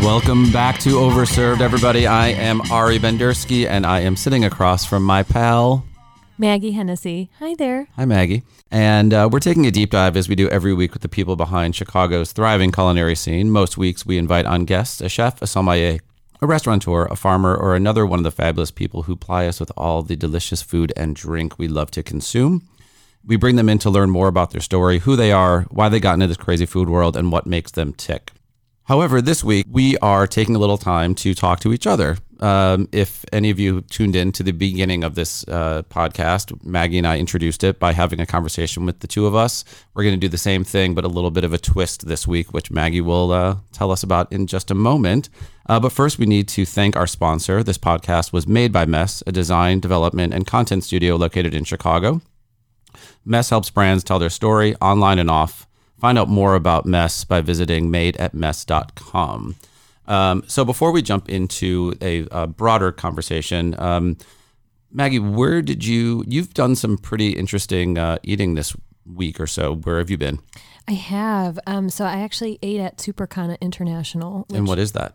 Welcome back to Overserved, everybody. I am Ari Bendersky, and I am sitting across from my pal, Maggie Hennessy. Hi there. Hi, Maggie. And we're taking a deep dive, as we do every week, with the people behind Chicago's thriving culinary scene. Most weeks, we invite on guests a chef, a sommelier, a restaurateur, a farmer, or another one of the fabulous people who ply us with all the delicious food and drink we love to consume. We bring them in to learn more about their story, who they are, why they got into this crazy food world, and what makes them tick. However, this week, we are taking a little time to talk to each other. If any of you tuned in to the beginning of this podcast, Maggie and I introduced it by having a conversation with the two of us. We're going to do the same thing, but a little bit of a twist this week, which Maggie will tell us about in just a moment. But first, we need to thank our sponsor. This podcast was made by Mess, a design, development, and content studio located in Chicago. Mess helps brands tell their story online and off. Find out more about Mess by visiting madeatmess.com. So before we jump into a broader conversation, Maggie, where did you've done some pretty interesting eating this week or so. Where have you been? I have. So I actually ate at Superkana International. And what is that?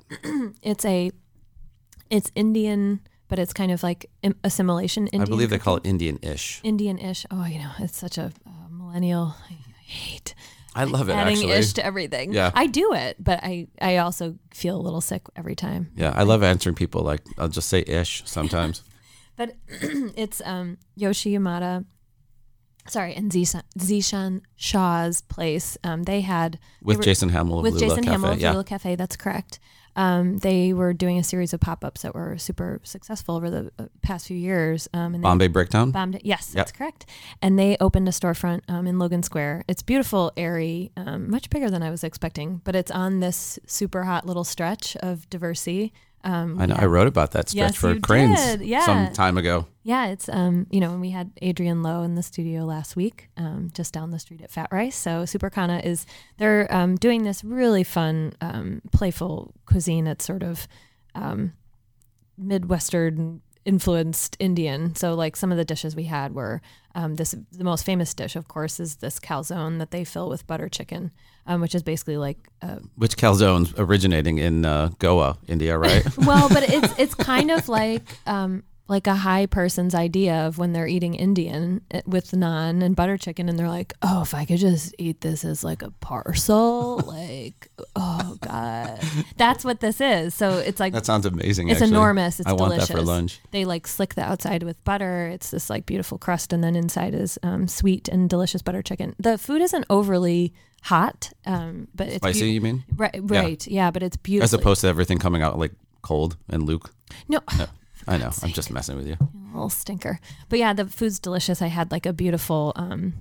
It's Indian, but it's kind of like assimilation Indian. I believe they call it Indian-ish. Indian-ish. Oh, it's such a millennial. I hate I love it, adding actually. ish to everything. Yeah. I do it, but I also feel a little sick every time. Yeah, I love answering people like, I'll just say ish sometimes. But it's Yoshi Yamada, and Zishan Shaw's place. Jason Hamill of Lula Cafe. Yeah. Lula Cafe, that's correct. They were doing a series of pop-ups that were super successful over the past few years. Bombay Bricktown? Yes, that's correct. And they opened a storefront in Logan Square. It's beautiful, airy, much bigger than I was expecting, but it's on this super hot little stretch of Diversey. I know. I wrote about that stretch for Cranes some time ago. Yeah, it's and we had Adrian Lowe in the studio last week, just down the street at Fat Rice. So Superkana they're doing this really fun, playful cuisine that's sort of Midwestern influenced Indian. So like some of the dishes we had were the most famous dish, of course, is this calzone that they fill with butter chicken, which is basically like which calzone's originating in Goa, India, right? Well, but it's kind of like a high person's idea of when they're eating Indian with naan and butter chicken, and they're like, oh, if I could just eat this as like a parcel, like, oh God, that's what this is. So it's like, that sounds amazing. It's actually enormous. It's delicious. I want that for lunch. They like slick the outside with butter. It's this like beautiful crust, and then inside is sweet and delicious butter chicken. The food isn't overly hot, but it's spicy. You mean? Right. Yeah, but it's beautiful. As opposed to everything coming out like cold and Luke. No. I know. I'm just messing with you. A little stinker. But yeah, the food's delicious. I had like a beautiful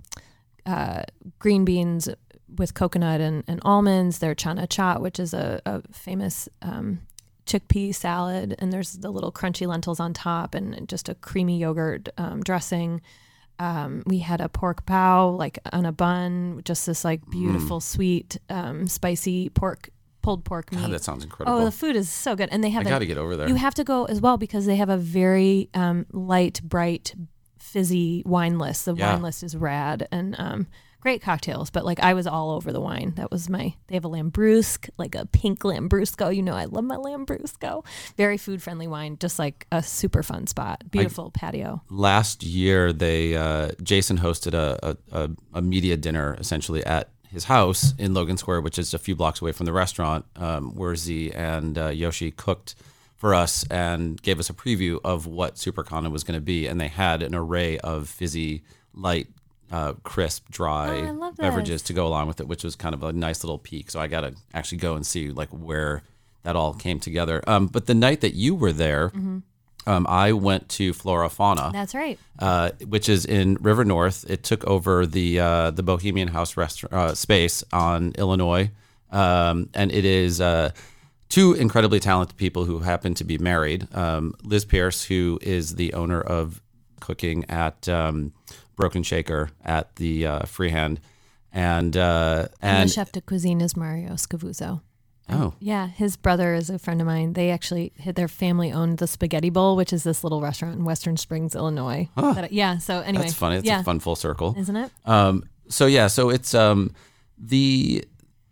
green beans with coconut and almonds. Their chana chaat, which is a famous chickpea salad. And there's the little crunchy lentils on top and just a creamy yogurt dressing. We had a pork bao like on a bun, just this like beautiful, sweet, spicy pulled pork meat. God, that sounds incredible. Oh, the food is so good. And they have I got to get over there. You have to go as well because they have a very light, bright, fizzy wine list. The wine list is rad and great cocktails. But like I was all over the wine. That was they have a Lambrusque, like a pink Lambrusco. I love my Lambrusco. Very food friendly wine, just like a super fun spot. Beautiful patio. Last year, Jason hosted a media dinner essentially at his house in Logan Square, which is a few blocks away from the restaurant, where Z and Yoshi cooked for us and gave us a preview of what Superkana was going to be. And they had an array of fizzy, light, crisp, dry beverages to go along with it, which was kind of a nice little peek. So I got to actually go and see like where that all came together. But the night that you were there, I went to Flora Fauna. That's right. Which is in River North. It took over the Bohemian House space on Illinois, and it is two incredibly talented people who happen to be married. Liz Pierce, who is the owner of cooking at Broken Shaker at the Freehand, and the chef de cuisine is Mario Scavuzzo. Oh. Yeah, his brother is a friend of mine. They actually, their family owned the Spaghetti Bowl, which is this little restaurant in Western Springs, Illinois. Huh. So anyway. That's funny. It's a fun full circle. Isn't it? So it's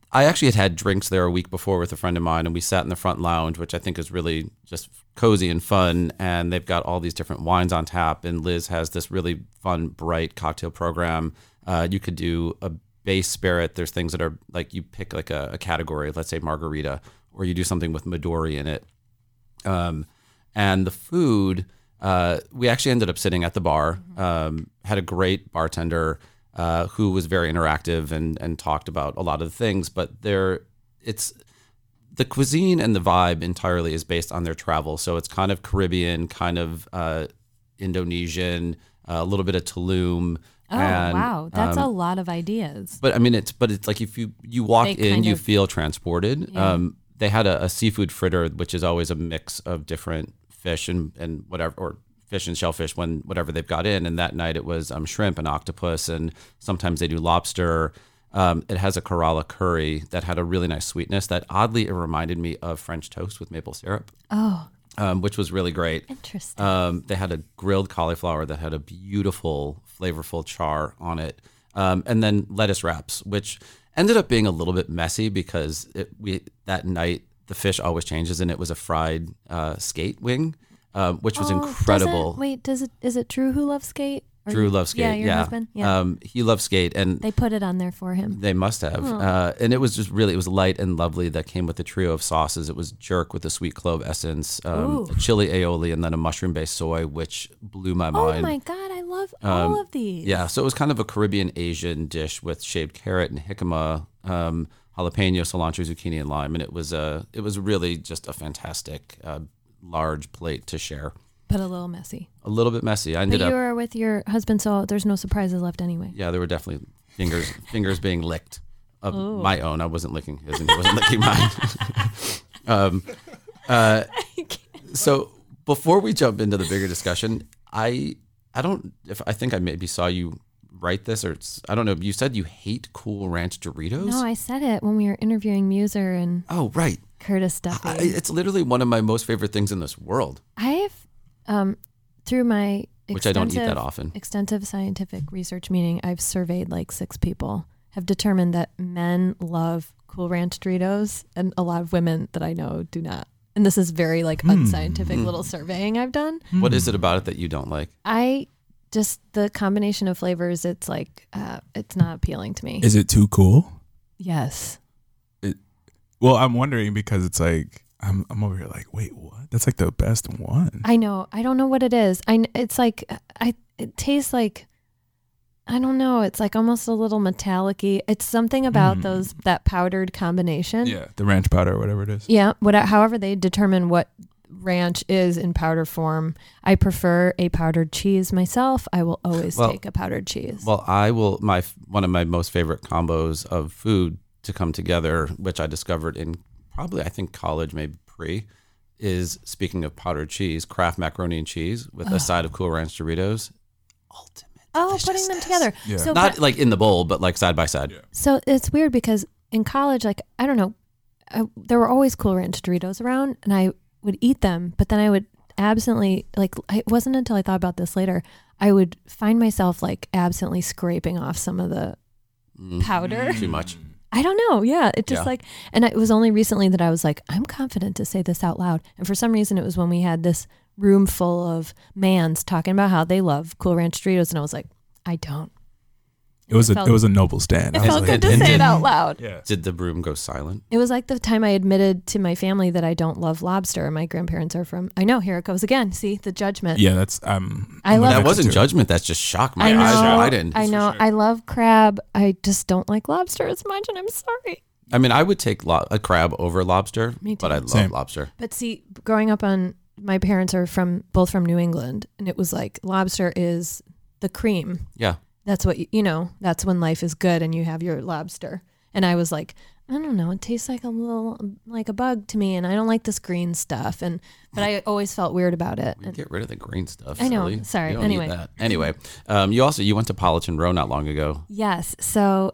I actually had drinks there a week before with a friend of mine, and we sat in the front lounge, which I think is really just cozy and fun. And they've got all these different wines on tap. And Liz has this really fun, bright cocktail program. You could do a base spirit. There's things that are like you pick like a category, let's say margarita, or you do something with Midori in it. And the food, we actually ended up sitting at the bar, had a great bartender who was very interactive and talked about a lot of the things. But it's the cuisine and the vibe entirely is based on their travel. So it's kind of Caribbean, kind of Indonesian, a little bit of Tulum. Oh, wow. That's a lot of ideas. But I mean, it's like if you walk in, you feel transported. Yeah. They had a seafood fritter, which is always a mix of different fish and whatever, or fish and shellfish, whatever they've got in. And that night it was shrimp and octopus, and sometimes they do lobster. It has a Kerala curry that had a really nice sweetness that oddly it reminded me of French toast with maple syrup. Oh, which was really great. interesting. They had a grilled cauliflower that had a beautiful, flavorful char on it. And then lettuce wraps, which ended up being a little bit messy because that night the fish always changes, and it was a fried skate wing, which was incredible. Is it Drew who loves skate? Drew loves skate. Yeah, your husband. Yeah. He loves skate, and They put it on there for him. they must have. And it was just really, it was light and lovely. That came with a trio of sauces. It was jerk with a sweet clove essence, a chili aioli, and then a mushroom-based soy, which blew my mind. Oh my God, I love all of these. Yeah, so it was kind of a Caribbean Asian dish with shaved carrot and jicama, jalapeno, cilantro, zucchini, and lime, and it was really just a fantastic large plate to share. But a little messy. A little bit messy. I But ended you up. were with your husband, so there's no surprises left anyway. Yeah, there were definitely fingers being licked of my own. I wasn't licking his, and he wasn't licking mine. So before we jump into the bigger discussion, I think I maybe saw you write this, or I don't know. You said you hate Cool Ranch Doritos. No, I said it when we were interviewing Muser and right. Curtis Duffy. It's literally one of my most favorite things in this world. I have, through my which I don't eat that often. Extensive scientific research meeting, I've surveyed like 6 people, have determined that men love Cool Ranch Doritos, and a lot of women that I know do not. And this is very like unscientific little surveying I've done. What is it about it that you don't like? Just the combination of flavors, it's like, it's not appealing to me. Is it too cool? Yes. Well, I'm wondering because it's like, I'm over here like, wait, what? That's like the best one. I know. I don't know what it is. It's like, it tastes like, I don't know. It's like almost a little metallic-y. It's something about that powdered combination. Yeah, the ranch powder or whatever it is. Yeah. However they determine what ranch is in powder form. I prefer a powdered cheese myself. I will always take a powdered cheese. Well, one of my most favorite combos of food to come together, which I discovered in probably, I think, college, maybe pre, is, speaking of powdered cheese, Kraft macaroni and cheese with a side of Cool Ranch Doritos. Ultimate. Putting them together. Yeah. So, not like in the bowl, but like side by side. Yeah. So it's weird because in college, like, I don't know, there were always Cool Ranch Doritos around, and I would eat them, but then I would absently, like, it wasn't until I thought about this later, I would find myself like absently scraping off some of the powder. Too much. I don't know. Yeah. It just and it was only recently that I was like, I'm confident to say this out loud. And for some reason, it was when we had this room full of mans talking about how they love Cool Ranch Doritos. And I was like, I don't. It was a noble stand. It felt good to say it out loud. Yeah. Did the room go silent? It was like the time I admitted to my family that I don't love lobster. My grandparents are from, I know, here it goes again. See, the judgment. Yeah, that's I love That it. wasn't judgment. That's just shock. My I know, eyes widened. I know. I love crab. I just don't like lobster as much, and I'm sorry. I mean, I would take a crab over lobster, Me too. but I love Same. lobster. But see, growing up my parents are both from New England, and it was like lobster is the cream. Yeah. That's what, that's when life is good and you have your lobster. And I was like, I don't know, it tastes like a little, like a bug to me, and I don't like this green stuff. But I always felt weird about it. We get rid of the green stuff. I know. Silly. Sorry. You don't Anyway. need that. Anyway, you went to Politan Row not long ago. Yes. So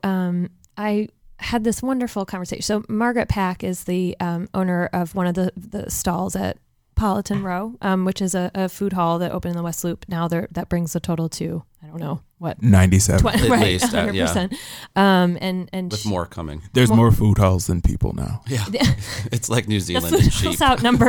I had this wonderful conversation. So Margaret Pack is the owner of one of the stalls at Politan Row, which is a food hall that opened in the West Loop. Now that brings the total to, I don't know, what 97. At right, least, 100%. yeah. And With more coming. There's more food halls than people now. Yeah. It's like New the Zealand food and sheep. halls outnumber.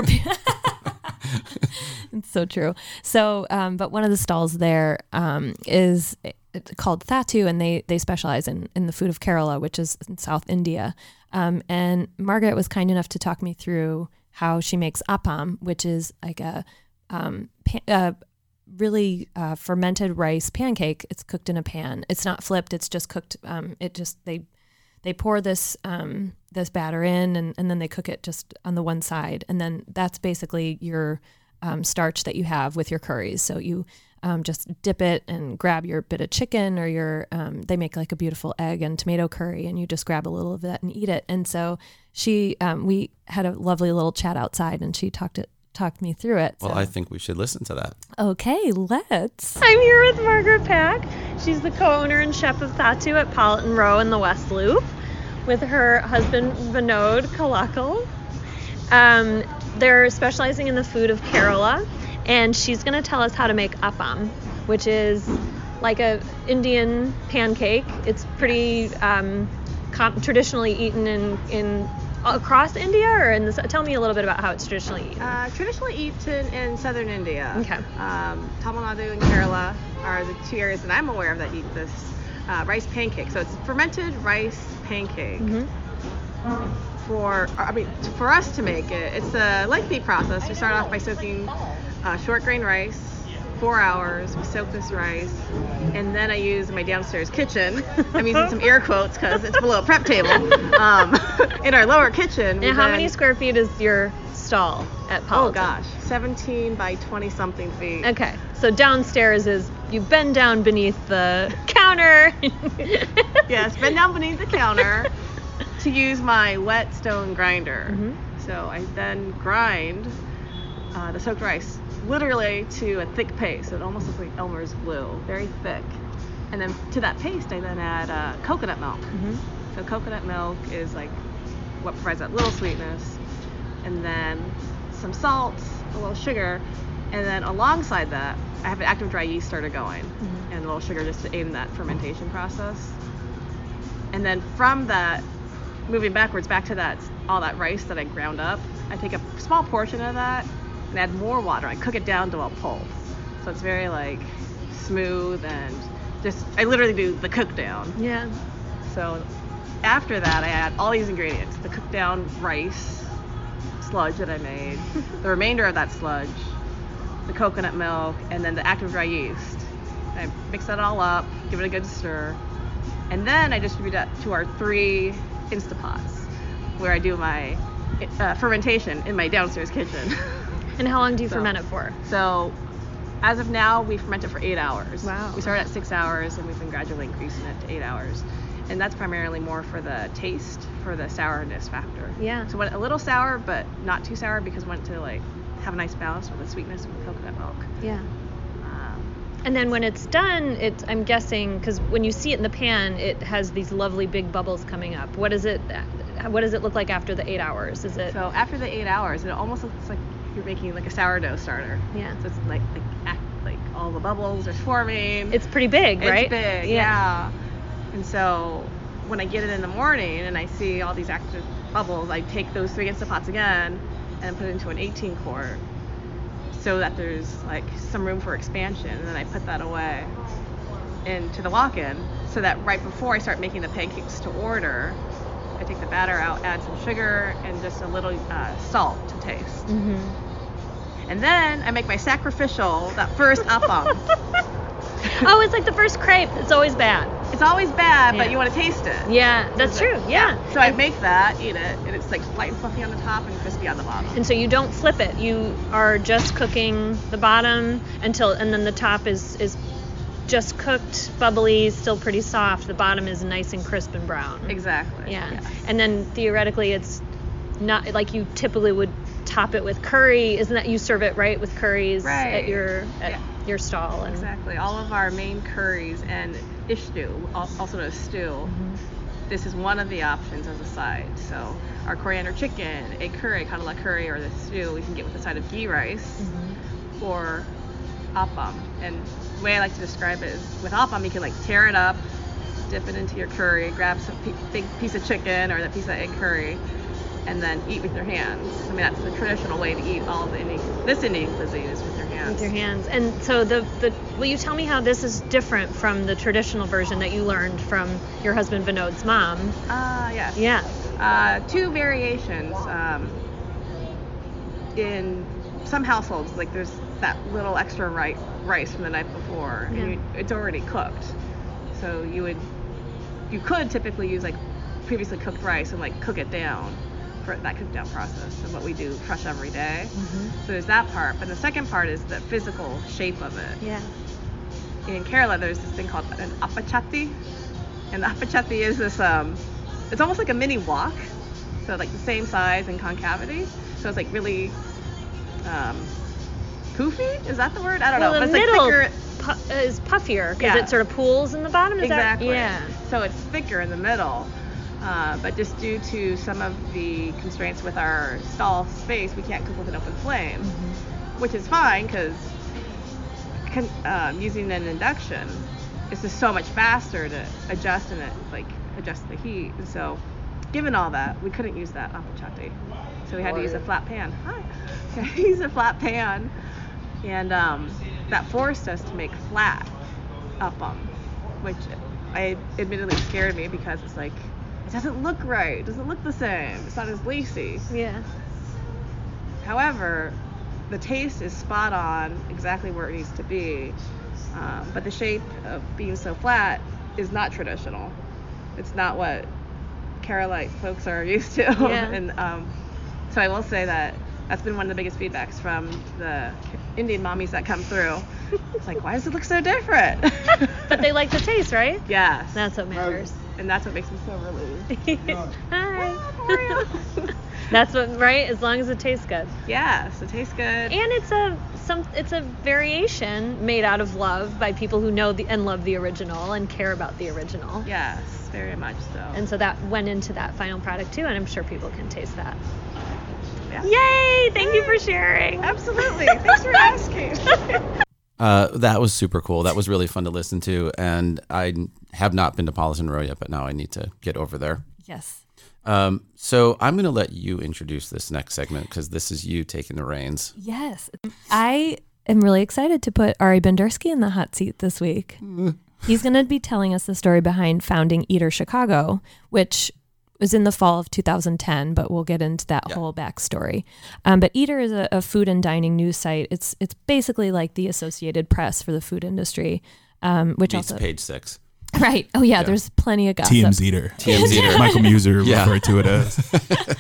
It's so true. So, but one of the stalls there is called Thatu, and they specialize in the food of Kerala, which is in South India. And Margaret was kind enough to talk me through how she makes appam, which is like a really fermented rice pancake. It's cooked in a pan. It's not flipped. It's just cooked. They pour this this batter in, and then they cook it just on the one side, and then that's basically your starch that you have with your curries. So you just dip it and grab your bit of chicken or your they make like a beautiful egg and tomato curry, and you just grab a little of that and eat it. And so we had a lovely little chat outside, and she talked me through it. Well, so. I think we should listen to that. Okay, let's. I'm here with Margaret Pack. She's the co-owner and chef of Thatu at Politan Row in the West Loop with her husband Vinod Kalakal. They're specializing in the food of Kerala, and she's going to tell us how to make appam, which is like a Indian pancake. It's pretty traditionally eaten in across India, or tell me a little bit about how it's traditionally eaten. Traditionally eaten in southern India. Okay. Tamil Nadu and Kerala are the two areas that I'm aware of that eat this rice pancake. So it's fermented rice pancake. For us to make it, it's a lengthy process. We start off by soaking short grain rice, 4 hours. We soak this rice, and then I use my downstairs kitchen. I'm using some air quotes because it's below a prep table. In our lower kitchen. And how many square feet is your stall at Politan? Oh gosh, 17 by 20 something feet. Okay, so downstairs is you bend down beneath the counter. Yes, bend down beneath the counter to use my wet stone grinder. So I then grind the soaked rice literally to a thick paste. It almost looks like Elmer's glue, very thick. And then to that paste, I then add coconut milk. So coconut milk is like what provides that little sweetness. And then some salt, a little sugar, and then alongside that, I have an active dry yeast starter going, and a little sugar just to aid in that fermentation process. And then from that, moving backwards back to that, all that rice that I ground up, I take a small portion of that and add more water. I cook it down to a pulp, so it's very like smooth, and just I literally do the cook down. Yeah. So after that, I add all these ingredients: the cooked down rice sludge that I made, the remainder of that sludge, the coconut milk, and then the active dry yeast. And I mix that all up, give it a good stir, and then I distribute that to our 3 Instapots, where I do my fermentation in my downstairs kitchen. And how long do you ferment it for? So as of now, we ferment it for 8 hours. Wow. We started at 6 hours, and we've been gradually increasing it to 8 hours. And that's primarily more for the taste, for the sourness factor. Yeah. So a little sour, but not too sour, because we want to like have a nice balance with the sweetness of the coconut milk. Yeah. And then when it's done, I'm guessing, because when you see it in the pan, it has these lovely big bubbles coming up. What does it look like after the 8 hours? Is it? So after the 8 hours, it almost looks like you're making like a sourdough starter. Yeah. So it's like all the bubbles are forming. It's pretty big, right? It's big, yeah. And so when I get it in the morning and I see all these active bubbles, I take those 3 Instapots again and put it into an 18 quart. So that there's like some room for expansion, and then I put that away into the walk-in, so that right before I start making the pancakes to order, I take the batter out, add some sugar and just a little salt to taste. And then I make my sacrificial, that first appam. Oh, it's like the first crepe. It's always bad. It's always bad, Yeah. but you want to taste it. Yeah, that's true. Yeah. So I make that, eat it, and it's like light and fluffy on the top and crispy on the bottom. And so you don't flip it. You are just cooking the bottom and then the top is just cooked, bubbly, still pretty soft. The bottom is nice and crisp and brown. Exactly. Yeah. Yes. And then theoretically, it's not like you typically would top it with curry. Isn't that you serve it right with curries at your stall? And Exactly. All of our main curries and ishtu, also known as stew, this is one of the options as a side. So our coriander chicken, egg curry, kadala curry, or the stew, we can get with a side of ghee rice, or appam. And the way I like to describe it is with appam, you can like tear it up, dip it into your curry, grab some big piece of chicken or that piece of egg curry, and then eat with your hands. I mean, that's the traditional way to eat all of this Indian cuisine is with your hands. With your hands. And so will you tell me how this is different from the traditional version that you learned from your husband Vinod's mom? Yes. Yeah. Two variations. In some households, like there's that little extra rice from the night before, and it's already cooked. So you could typically use like previously cooked rice and like cook it down for that cook down process, and what we do fresh every day. Mm-hmm. So there's that part, but the second part is the physical shape of it. Yeah. In Kerala, there's this thing called an appachatti, and the appachatti is this it's almost like a mini wok, so like the same size and concavity. So it's like really poofy. Is that the word? I don't know. The but it's middle like thicker. is puffier because it sort of pools in the bottom. Is Exactly. That? Yeah. So it's thicker in the middle. But just due to some of the constraints with our stall space, we can't cook with an open flame, which is fine because using an induction is just so much faster to adjust the heat. And so, given all that, we couldn't use that appachatti, so we had to use a flat pan. Use a flat pan, and that forced us to make flat appam, which I admittedly scared me because it's like, it doesn't look right. It doesn't look the same. It's not as lacy. Yeah. However, the taste is spot on, exactly where it needs to be. But the shape of being so flat is not traditional. It's not what Kerala folks are used to. Yeah. And so I will say that that's been one of the biggest feedbacks from the Indian mommies that come through. It's like, why does it look so different? But they like the taste, right? Yes. That's what matters. And that's what makes me so relieved. Hi. That's what, right? As long as it tastes good. Yes, it tastes good. And it's a variation made out of love by people who know and love the original and care about the original. Yes, very much so. And so that went into that final product too, and I'm sure people can taste that. Yeah. Yay! Thank you for sharing. Absolutely. Thanks for asking. That was super cool. That was really fun to listen to. And I have not been to Politan Row yet, but now I need to get over there. Yes. So I'm going to let you introduce this next segment because this is you taking the reins. Yes. I am really excited to put Ari Bendersky in the hot seat this week. He's going to be telling us the story behind founding Eater Chicago, which was in the fall of 2010, but we'll get into that whole backstory. But Eater is a food and dining news site. It's basically like the Associated Press for the food industry, which Meets also Page 6. Right. Oh yeah, there's plenty of gossip. TMZ Eater. TMZ Eater. Michael Muser referred to it as.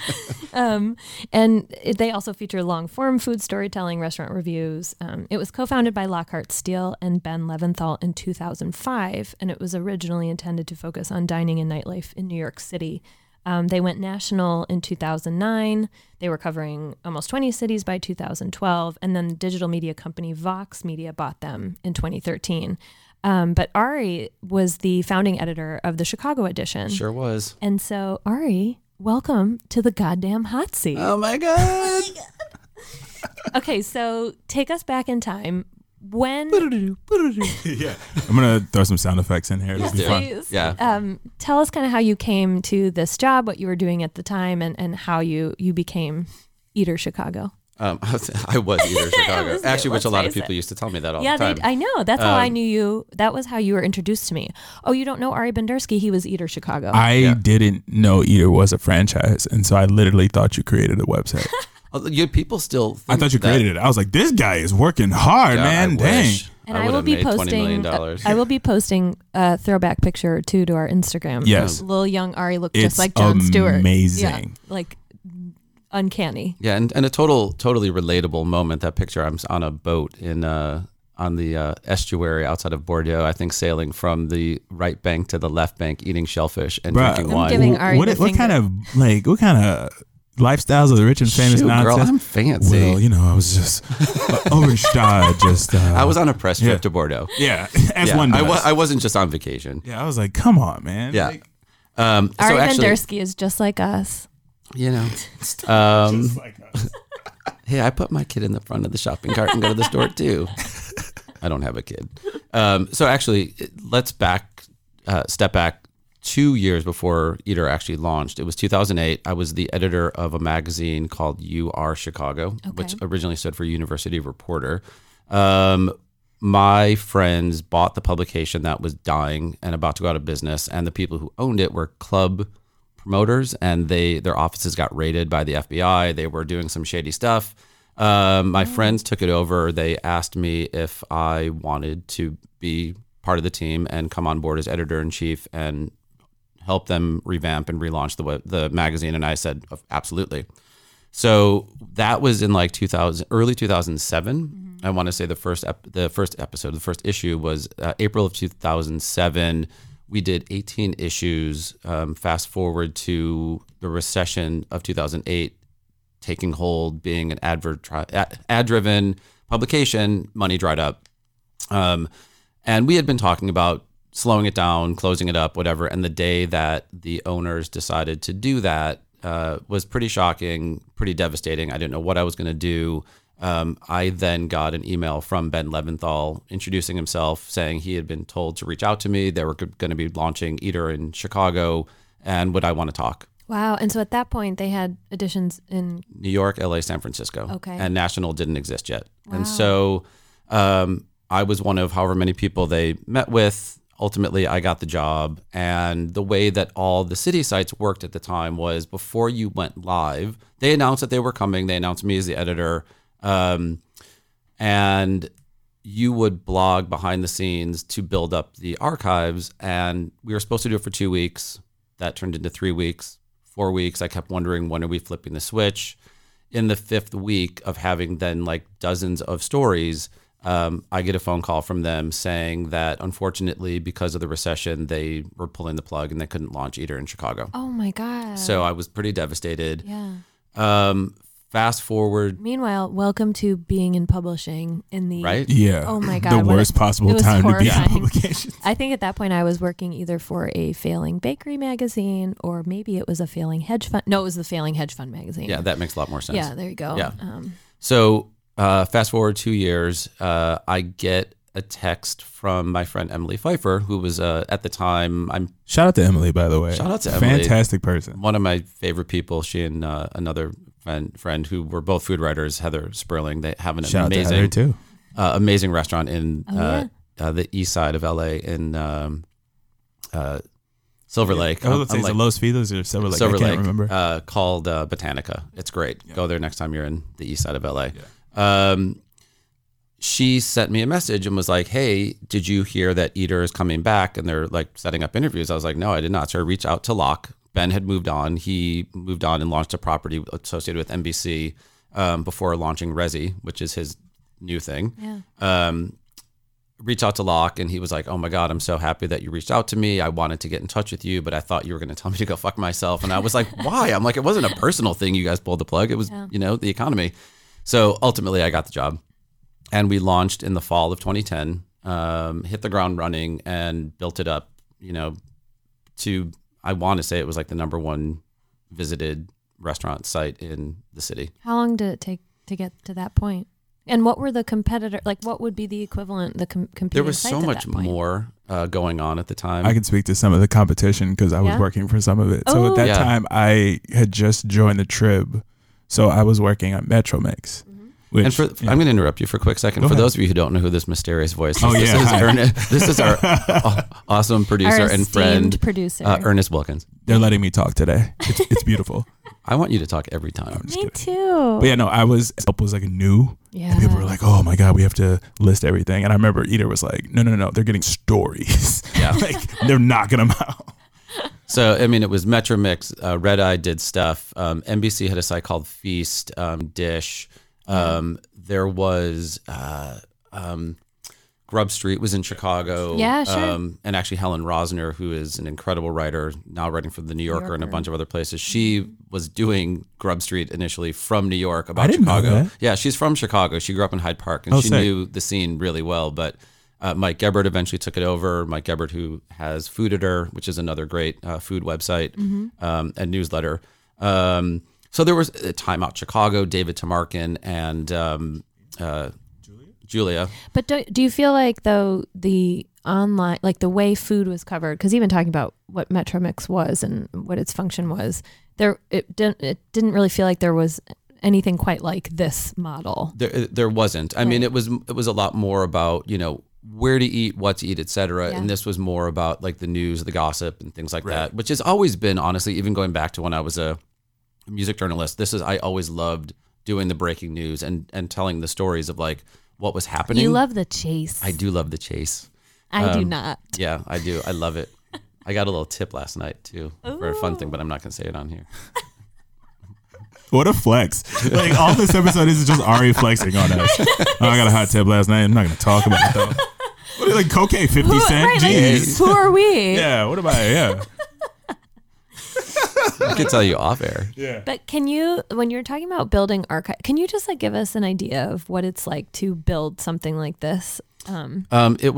And they also feature long-form food storytelling, restaurant reviews. It was co-founded by Lockhart Steele and Ben Leventhal in 2005, and it was originally intended to focus on dining and nightlife in New York City. They went national in 2009. They were covering almost 20 cities by 2012, and then the digital media company Vox Media bought them in 2013. But Ari was the founding editor of the Chicago edition. Sure was. And so, Ari, welcome to the goddamn hot seat. Oh my God. Okay, so take us back in time. When Yeah. I'm going to throw some sound effects in here. It'll be fun. please, Yeah. tell us kind of how you came to this job, what you were doing at the time, and how you became Eater Chicago. I was Eater Chicago. was Actually, you, which a let's lot of face people it. used to tell me that all Yeah, the time. I know. That's how I knew you. That was how you were introduced to me. Oh, you don't know Ari Bendersky? He was Eater Chicago. I didn't know Eater was a franchise, and so I literally thought you created a website. People still think I thought you created it. I was like, this guy is working hard, man. I Dang. wish. And I I would will have be made $20 posting. million. I will be posting a throwback picture too to our Instagram. Yes. Little young Ari looked It's just like Jon Stewart. amazing. Yeah, like uncanny. Yeah, and a totally relatable moment. That picture, I'm on a boat on the estuary outside of Bordeaux, I think, sailing from the right bank to the left bank, eating shellfish and Bruh, drinking I'm wine. giving Ari the what kind of lifestyles of the rich and famous Shoot, nonsense? girl, I'm fancy. Well, I was just overstarred. I was on a press trip to Bordeaux. Yeah, as Yeah, one does. I wasn't just on vacation. Yeah, I was like, come on, man. Yeah. Like, So Ari actually, Bendersky is just like us. you know, just like us. hey, I put my kid in the front of the shopping cart and go to the store too. I don't have a kid. So actually, let's step back 2 years before Eater actually launched. It was 2008. I was the editor of a magazine called UR Chicago, which originally stood for University Reporter. My friends bought the publication that was dying and about to go out of business, and the people who owned it were club promoters, and their offices got raided by the FBI. They were doing some shady stuff. My friends took it over. They asked me if I wanted to be part of the team and come on board as editor-in-chief and help them revamp and relaunch the magazine, and I said absolutely. So that was in like early 2007. I want to say the first issue was April of 2007. We did 18 issues. Fast forward to the recession of 2008 taking hold, being an ad-driven publication. Money dried up, and we had been talking about slowing it down, closing it up, whatever. And the day that the owners decided to do that was pretty shocking, pretty devastating. I didn't know what I was going to do. I then got an email from Ben Leventhal introducing himself, saying he had been told to reach out to me. They were going to be launching Eater in Chicago, and would I want to talk? Wow. And so at that point, they had editions in New York, LA, San Francisco. Okay. And national didn't exist yet. Wow. And so I was one of however many people they met with. Ultimately, I got the job. And the way that all the city sites worked at the time was before you went live, they announced that they were coming. They announced me as the editor. And you would blog behind the scenes to build up the archives. And we were supposed to do it for 2 weeks. That turned into 3 weeks, 4 weeks. I kept wondering, when are we flipping the switch? In the 5th week of having then like dozens of stories, I get a phone call from them saying that unfortunately, because of the recession, they were pulling the plug and they couldn't launch Eater in Chicago. Oh my God. So I was pretty devastated. Yeah. Fast forward. Meanwhile, welcome to being in publishing in the Right? Yeah. Oh my God. The worst possible it was time to be in horrifying. publications. I think at that point I was working either for a failing bakery magazine or maybe it was a failing hedge fund. No, it was the failing hedge fund magazine. Yeah, that makes a lot more sense. Yeah, there you go. Yeah. So fast forward 2 years, I get a text from my friend Emily Pfeiffer, who was at the time, Shout out to Emily, by the way. Shout out to Emily. Fantastic person. One of my favorite people. She and another friend who were both food writers, Heather Sperling. They have an Shout out to Heather too. Amazing restaurant in yeah. the east side of LA in Silver Lake. I was going to say Los Feliz or Silver Lake. Silver I can't Lake, remember. called Botanica. It's great. Yeah. Go there next time you're in the east side of LA. Yeah. She sent me a message and was like, "Hey, did you hear that Eater is coming back and they're like setting up interviews?" I was like, "No, I did not." So I reached out to Locke. Ben had moved on. He moved on and launched a property associated with NBC before launching Resi, which is his new thing. Yeah. Reached out to Locke and he was like, "Oh my God, I'm so happy that you reached out to me. I wanted to get in touch with you, but I thought you were going to tell me to go fuck myself." And I was like, "Why?" I'm like, "It wasn't a personal thing. You guys pulled the plug. It was, the economy." So ultimately I got the job and we launched in the fall of 2010, hit the ground running and built it up, to, I want to say it was like the #1 visited restaurant site in the city. How long did it take to get to that point? And what were the competitor, like what would be the equivalent, the competing There was sites so at much that point? more going on at the time. I can speak to some of the competition because I was Yeah? working for some of it. So Oh. at that Yeah. time, I had just joined the Trib. So I was working on Metro Mix. Which, And I'm going to interrupt you for a quick second. Go For ahead. those of you who don't know who this mysterious voice is, Oh, this, yeah. is Hi. this is our awesome producer Our and friend, esteemed producer. Ernest Wilkins. they're letting me talk today. It's beautiful. I want you to talk every time. Just Me kidding. too. But yeah, no, help was like new. Yeah. And people were like, "Oh my God, we have to list everything." And I remember Eater was like, No, they're getting stories. Yeah. Like they're knocking them out. So, I mean, it was Metro Mix. Red Eye did stuff. NBC had a site called Feast, Dish. There was Grub Street was in Chicago. Yeah, sure. And actually Helen Rosner, who is an incredible writer, now writing for The New Yorker and a bunch of other places. She was doing Grub Street initially from New York about I didn't know Chicago. that. Yeah, she's from Chicago. She grew up in Hyde Park and Oh, she sick. knew the scene really well. But Mike Gebert eventually took it over. Mike Gebert, who has Food Editor, which is another great food website and newsletter. So there was Time Out Chicago, David Tamarkin, and Julia. But do you feel like though the online, like the way food was covered, because even talking about what Metromix was and what its function was, it didn't really feel like there was anything quite like this model. There wasn't. I mean, it was a lot more about, you know, where to eat, what to eat, et cetera. Yeah. And this was more about like the news, the gossip and things like that, which has always been, honestly, even going back to when I was a music journalist, I always loved doing the breaking news and telling the stories of like what was happening. You love the chase. I do love the chase. I do not. Yeah, I do. I love it. I got a little tip last night too for a fun thing, but I'm not going to say it on here. What a flex. Like, all this episode is just Ari flexing on us. Oh, I got a hot tip last night. I'm not going to talk about it, though. What is like cocaine, 50 cent? Right, Jeez. like, who are we? Yeah, what about it? Yeah. I could tell you off air. Yeah. But can you, when you're talking about building archive, can you just like give us an idea of what it's like to build something like this? It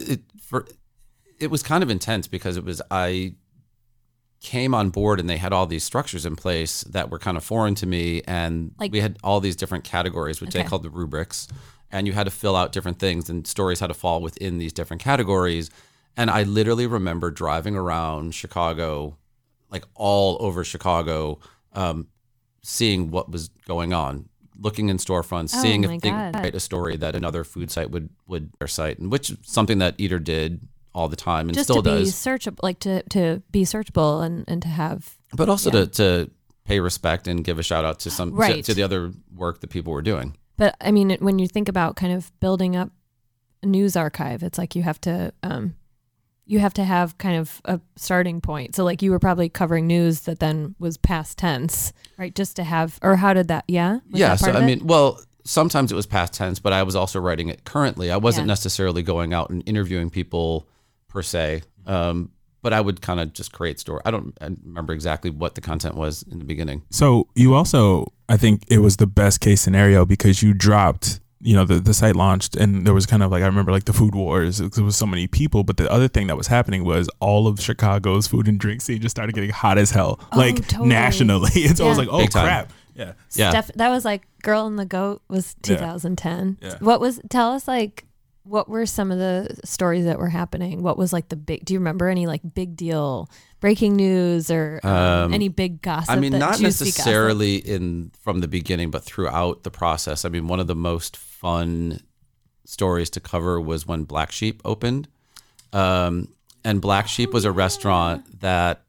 was kind of intense because I came on board and they had all these structures in place that were kind of foreign to me, and Like- we had all these different categories, which they called the rubrics, and you had to fill out different things, and stories had to fall within these different categories. And I literally remember driving around Chicago, like all over Chicago, seeing what was going on, looking in storefronts, Oh seeing my if they God. could write a story that another food site would cite, and which is something that Eater did all the time and Just still to be does. searchable, like to be searchable and to have. But also to pay respect and give a shout out to to the other work that people were doing. But I mean, when you think about kind of building up a news archive, it's like you have to have kind of a starting point. So like you were probably covering news that then was past tense, right? Just to have, or how did that? Yeah. Was Yeah. that So part of I it? mean, well, sometimes it was past tense, but I was also writing it currently. I wasn't necessarily going out and interviewing people per se. But I would kind of just create story. I remember exactly what the content was in the beginning. So you also, I think it was the best case scenario because you dropped, you know, the site launched and there was kind of like, I remember like the food wars, there was so many people, but the other thing that was happening was all of Chicago's food and drink scene just started getting hot as hell, like totally. nationally. It's always like, oh Big time. crap. Yeah. Yeah. That was like Girl and the Goat was 2010. Yeah. Tell us like, what were some of the stories that were happening? What was like do you remember any like big deal breaking news or any big gossip? I mean, not juicy necessarily from the beginning, but throughout the process. I mean, one of the most fun stories to cover was when Black Sheep opened. And Black Sheep was a restaurant that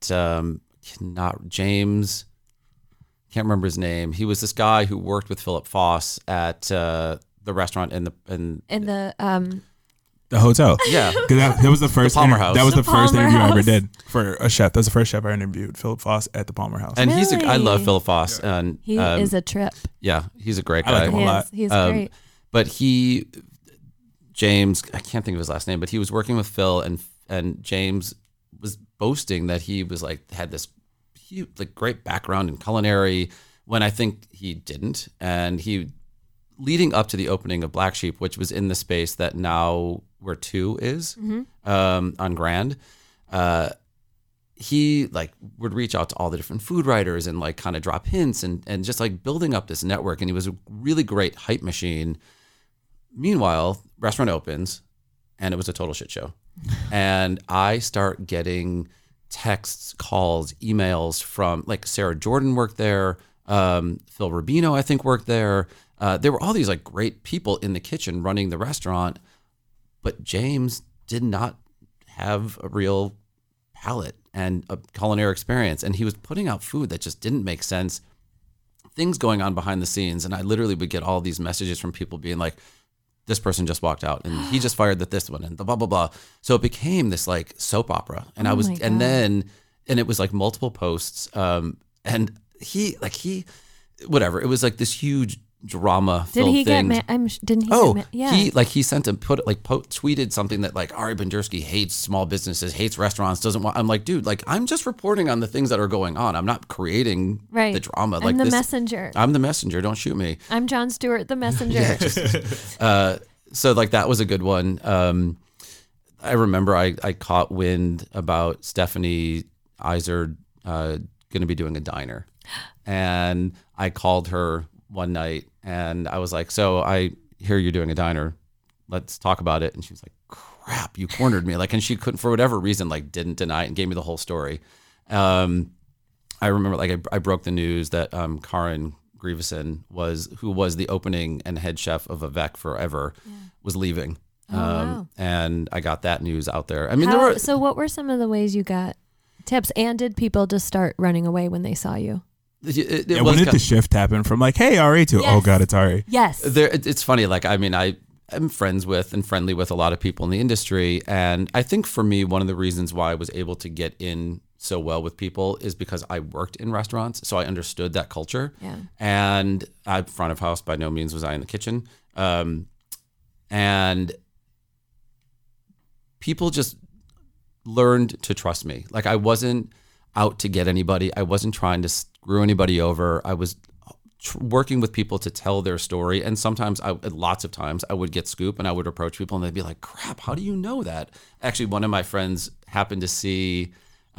James, can't remember his name. He was this guy who worked with Philip Foss at the restaurant in The hotel. yeah. That was the first Palmer House. That was the first Palmer interview I ever House. did for a chef. That was the first chef I interviewed, Philip Foss at the Palmer House. And I Really? love Philip Foss, and He is a trip. yeah, he's a great I guy. like him a lot. He's great. But James, I can't think of his last name, but he was working with Phil, and James was boasting that he was like had this huge, like great background in culinary when I think he didn't, and he leading up to the opening of Black Sheep, which was in the space that now where 2 is on Grand. He like would reach out to all the different food writers and like kind of drop hints and just like building up this network. And he was a really great hype machine. Meanwhile, restaurant opens and it was a total shit show. And I start getting texts, calls, emails from like Sarah Jordan worked there. Phil Rubino, I think, worked there. There were all these like great people in the kitchen running the restaurant, but James did not have a real palate and a culinary experience. And he was putting out food that just didn't make sense. Things going on behind the scenes. And I literally would get all these messages from people being like, this person just walked out and he just fired this one and the blah, blah, blah. So it became this like soap opera. And and it was like multiple posts. And he, whatever. It was like this huge drama. Did he thing. get mad? Didn't he Oh, get mad? Yeah. he sent him tweeted something that like Ari Bendersky hates small businesses, hates restaurants, doesn't want. I'm like, dude, like I'm just reporting on the things that are going on. I'm not creating the drama. I'm the messenger. I'm the messenger. Don't shoot me. I'm Jon Stewart, the messenger. So like that was a good one. I remember I caught wind about Stephanie Iser going to be doing a diner, and I called her one night and I was like, so I hear you're doing a diner. let's talk about it. And she was like, crap, you cornered me. Like, and she couldn't, for whatever reason, like didn't deny it and gave me the whole story. I remember like I broke the news that Karin Grieveson who was the opening and head chef of Avec forever, was leaving. Wow. And I got that news out there. I mean, So what were some of the ways you got tips? And did people just start running away when they saw you? When did the shift happen from like, hey, Ari to, oh God, it's Ari? Yes. It's funny. Like, I mean, I'm friends with and friendly with a lot of people in the industry. And I think for me, one of the reasons why I was able to get in so well with people is because I worked in restaurants. So I understood that culture. Yeah. And front of house, by no means was I in the kitchen. And people just learned to trust me. Like, I wasn't out to get anybody. I wasn't trying to screw anybody over. I was working with people to tell their story. And sometimes, lots of times, I would get scoop and I would approach people and they'd be like, crap, how do you know that? Actually, one of my friends happened to see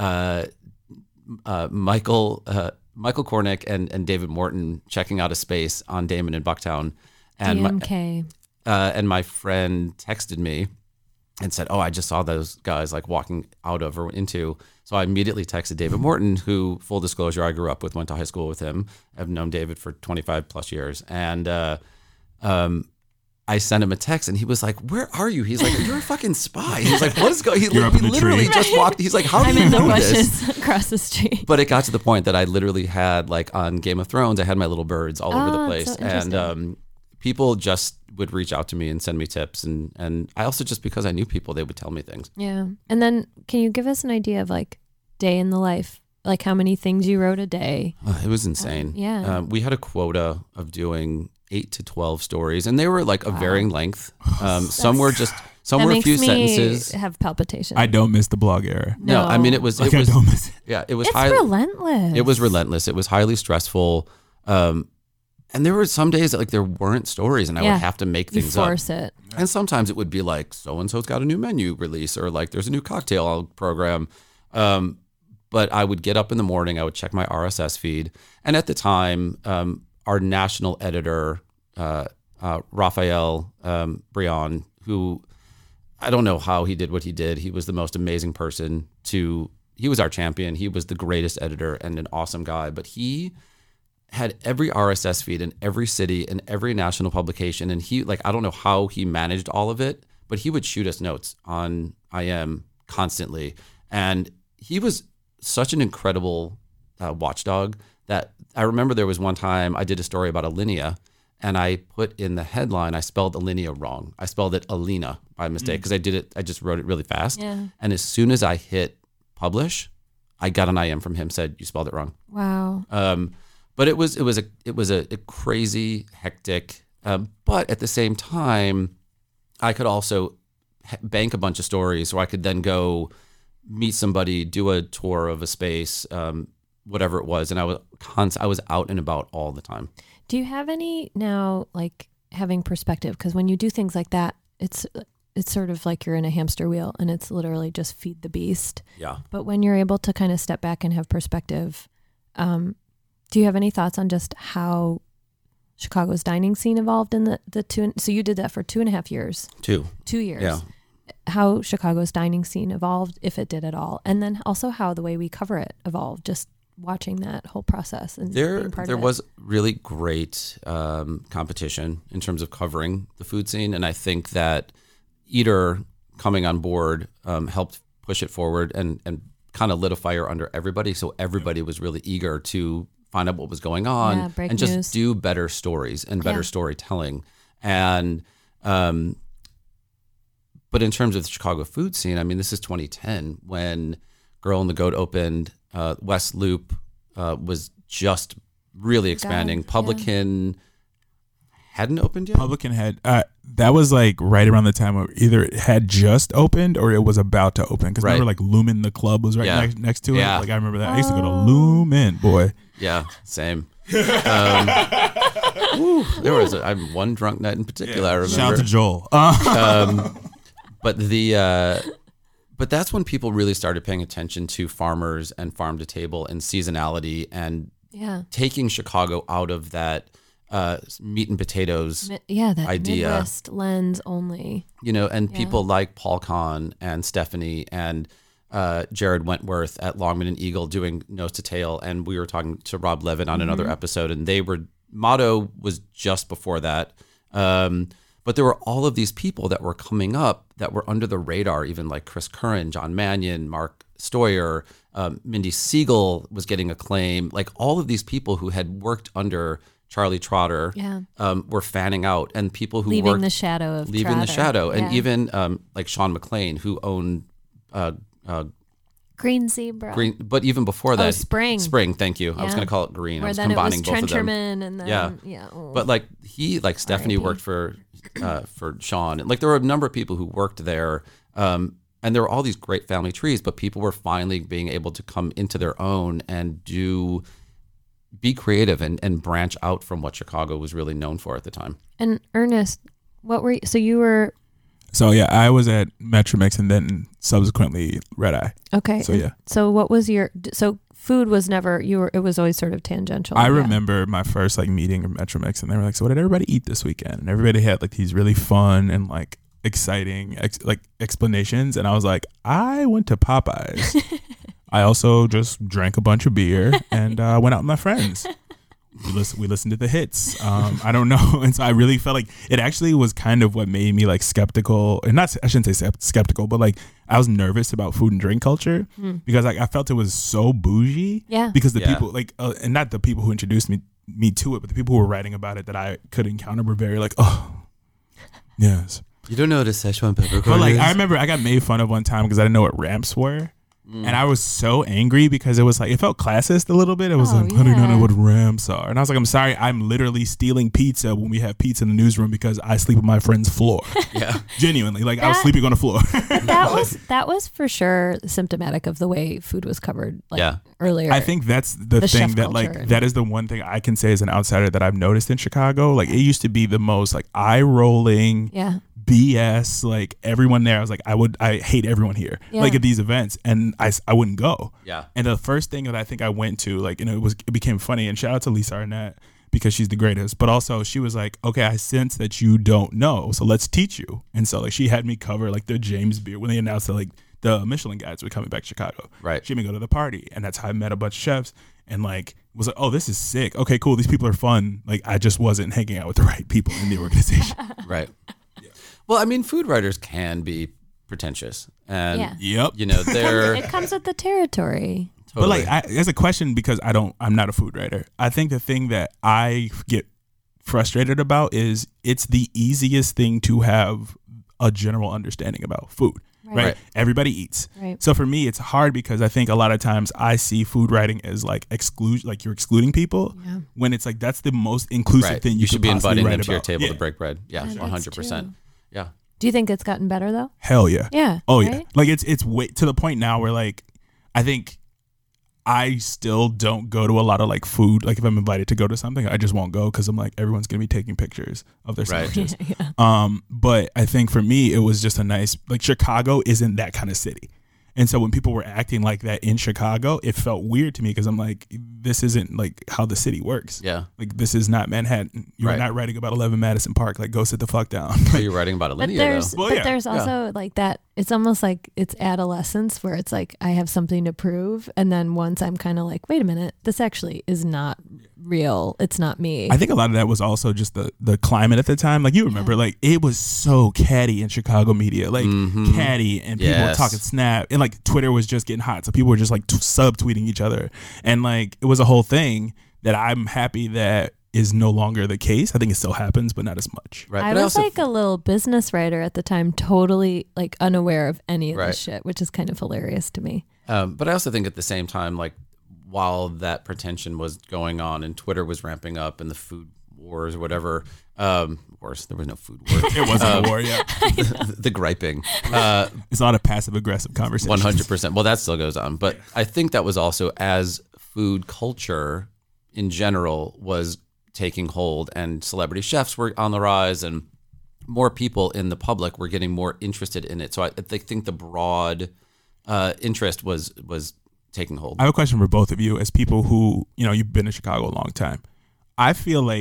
Michael Cornick and David Morton checking out a space on Damon in Bucktown. And DMK. And my friend texted me and said, oh, I just saw those guys like walking out of or into. So I immediately texted David Morton, who, full disclosure, I grew up with, went to high school with him. I've known David for 25 plus years. And I sent him a text and he was like, where are you? He's like, you're a fucking spy. He's like, what is going on? He literally just walked. He's like, how do you know this? Across the street. But it got to the point that I literally had, like on Game of Thrones, I had my little birds all over the place. So and people just would reach out to me and send me tips. And I also, just because I knew people, they would tell me things. Yeah. And then can you give us an idea of like day in the life? Like how many things you wrote a day? It was insane. Yeah. We had a quota of doing 8 to 12 stories, and they were like of varying length. Some were a few sentences. Have palpitations. I don't miss the blog era. No, I mean it was. I don't miss it. Yeah, it was. It's relentless. It was relentless. It was highly stressful. And there were some days that like there weren't stories, and I would have to make things up. Force it. And sometimes it would be like so and so's got a new menu release, or like there's a new cocktail program. But I would get up in the morning. I would check my RSS feed, and at the time, our national editor, Raphael Brion, who I don't know how he did what he did. He was the most amazing person he was our champion. He was the greatest editor and an awesome guy, but he had every RSS feed in every city and every national publication. And he, like, I don't know how he managed all of it, but he would shoot us notes on IM constantly. And he was such an incredible watchdog that I remember there was one time I did a story about Alinea, and I put in the headline, I spelled Alinea wrong. I spelled it Alina by mistake because I just wrote it really fast. Yeah. And as soon as I hit publish, I got an IM from him, said, you spelled it wrong. Wow. But it was a crazy, hectic, but at the same time, I could also bank a bunch of stories, so I could then go meet somebody, do a tour of a space, whatever it was, and I was out and about all the time. Do you have any now, like having perspective? Because when you do things like that, it's sort of like you're in a hamster wheel, and it's literally just feed the beast. Yeah. But when you're able to kind of step back and have perspective, do you have any thoughts on just how Chicago's dining scene evolved in the two? So you did that for 2.5 years. 2 years. Yeah. How Chicago's dining scene evolved, if it did at all, and then also how the way we cover it evolved. Just watching that whole process and being part of it. There was really great competition in terms of covering the food scene, and I think that Eater coming on board helped push it forward and kind of lit a fire under everybody. So everybody was really eager to find out what was going on and just news. do better stories and better storytelling. And but in terms of the Chicago food scene, I mean, this is 2010 when Girl and the Goat opened. West Loop was just really expanding. Publican hadn't opened yet. Publican had that was like right around the time where either it had just opened or it was about to open. Because remember, like Lumen, the club was right next to it. Like I remember that. I used to go to Lumen, boy. Yeah, same. There was one drunk night in particular. I remember. Shout out to Joel. But that's when people really started paying attention to farmers and farm to table and seasonality and taking Chicago out of that meat and potatoes that idea. Midwest lens only. And people like Paul Kahn and Stephanie and Jared Wentworth at Longman and Eagle doing Nose to Tail. And we were talking to Rob Levin on another episode, and Motto was just before that. But there were all of these people that were coming up that were under the radar, even like Chris Curran, John Mannion, Mark Stoyer, Mindy Siegel was getting acclaim. Like all of these people who had worked under Charlie Trotter were fanning out, and people who leaving the shadow of Trotter. And even like Sean McLean, who owned Green Zebra. But even before that, Spring. Thank you. I was going to call it Green. Where I was then combining it was both of them. Trencherman and then But like Stephanie worked for Sean, and like there were a number of people who worked there, and there were all these great family trees. But people were finally being able to come into their own and be creative and branch out from what Chicago was really known for at the time. And Ernest, what were you? So you were. So yeah, I was at Metromix and then subsequently Red Eye. Okay. So yeah. So what was so food was never it was always sort of tangential. I remember my first like meeting of Metromix, and they were like, so what did everybody eat this weekend? And everybody had like these really fun and like exciting explanations, and I was like, I went to Popeyes. I also just drank a bunch of beer and went out with my friends. We listened to the hits. I don't know. And so I really felt like it actually was kind of what made me like skeptical, and I shouldn't say skeptical, but like I was nervous about food and drink culture because like I felt it was so bougie. Yeah. Because the people like, and not the people who introduced me to it, but the people who were writing about it that I could encounter were very like, oh, yes. You don't know what a Szechuan peppercorn But like is? I remember I got made fun of one time because I didn't know what ramps were. And I was so angry because it was like, it felt classist a little bit. It was like, how do you not know what ramps are? And I was like, I'm sorry, I'm literally stealing pizza when we have pizza in the newsroom because I sleep on my friend's floor. Yeah. Genuinely. Like I was sleeping on the floor. That was for sure symptomatic of the way food was covered earlier. I think that's the thing that like, that is the one thing I can say as an outsider that I've noticed in Chicago. Like it used to be the most like eye rolling. Yeah. BS, like everyone there, I was like, I hate everyone here, like at these events, and I wouldn't go. Yeah. And the first thing that I think I went to, like, and it became funny, and shout out to Lisa Arnett because she's the greatest, but also she was like, okay, I sense that you don't know, so let's teach you. And so like she had me cover like the James Beard when they announced that like the Michelin guides were coming back to Chicago. Right. She had me go to the party, and that's how I met a bunch of chefs, and like was like, oh, this is sick. Okay, cool. These people are fun. Like I just wasn't hanging out with the right people in the organization. Right. Well, I mean, food writers can be pretentious, and they're it comes with the territory. But Totally. like, there's a question because I'm not a food writer. I think the thing that I get frustrated about is it's the easiest thing to have a general understanding about food. Right? Everybody eats. Right. So for me, it's hard because I think a lot of times I see food writing as like like you're excluding people when it's like that's the most inclusive thing you should be inviting them to your about. table to break bread. Yeah, Yeah, 100%. Yeah. Do you think it's gotten better though? Hell yeah. Yeah. Oh right? yeah. Like it's way to the point now where like I think I still don't go to a lot of like food. Like if I'm invited to go to something, I just won't go because I'm like everyone's gonna be taking pictures of their sandwiches. But I think for me it was just a nice like Chicago isn't that kind of city. And so when people were acting like that in Chicago, it felt weird to me because I'm like, this isn't like how the city works. Yeah. Like this is not Manhattan. You're not writing about 11 Madison Park. Like go sit the fuck down. Are you writing about Alinea though? But there's also like that. It's almost like it's adolescence where it's like I have something to prove, and then once I'm kind of like, wait a minute, this actually is not real. It's not me. I think a lot of that was also just the climate at the time. Like you remember, like it was so catty in Chicago media, like catty, and people were talking snap, and like Twitter was just getting hot, so people were just like subtweeting each other, and like it was a whole thing that I'm happy that is no longer the case. I think it still happens, but not as much. Right. I was like a little business writer at the time, totally like unaware of any of this shit, which is kind of hilarious to me. But I also think at the same time, like while that pretension was going on and Twitter was ramping up and the food wars or whatever, wars, there was no food war. It wasn't a war, yeah. The griping. It's a lot of passive aggressive conversations. 100%. Well, that still goes on. But I think that was also as food culture in general was taking hold and celebrity chefs were on the rise and more people in the public were getting more interested in it. So I think the broad interest was taking hold. I have a question for both of you as people who, you've been in Chicago a long time. I feel like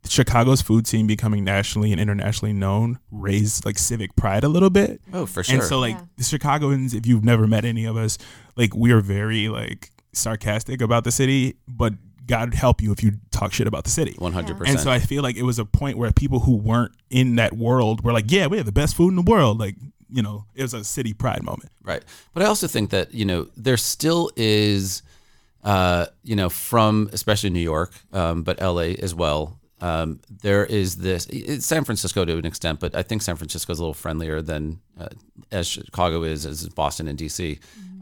Chicago's food scene becoming nationally and internationally known raised like civic pride a little bit. Oh, for sure. And so like the Chicagoans, if you've never met any of us, like we are very like sarcastic about the city, but God help you if you talk shit about the city. 100%. And so I feel like it was a point where people who weren't in that world were like, yeah, we have the best food in the world. Like, you know, it was a city pride moment. Right. But I also think that, you know, there still is, you know, from especially New York, but LA as well. There is this, it's San Francisco to an extent, but I think San Francisco is a little friendlier than as Chicago is, as Boston and DC.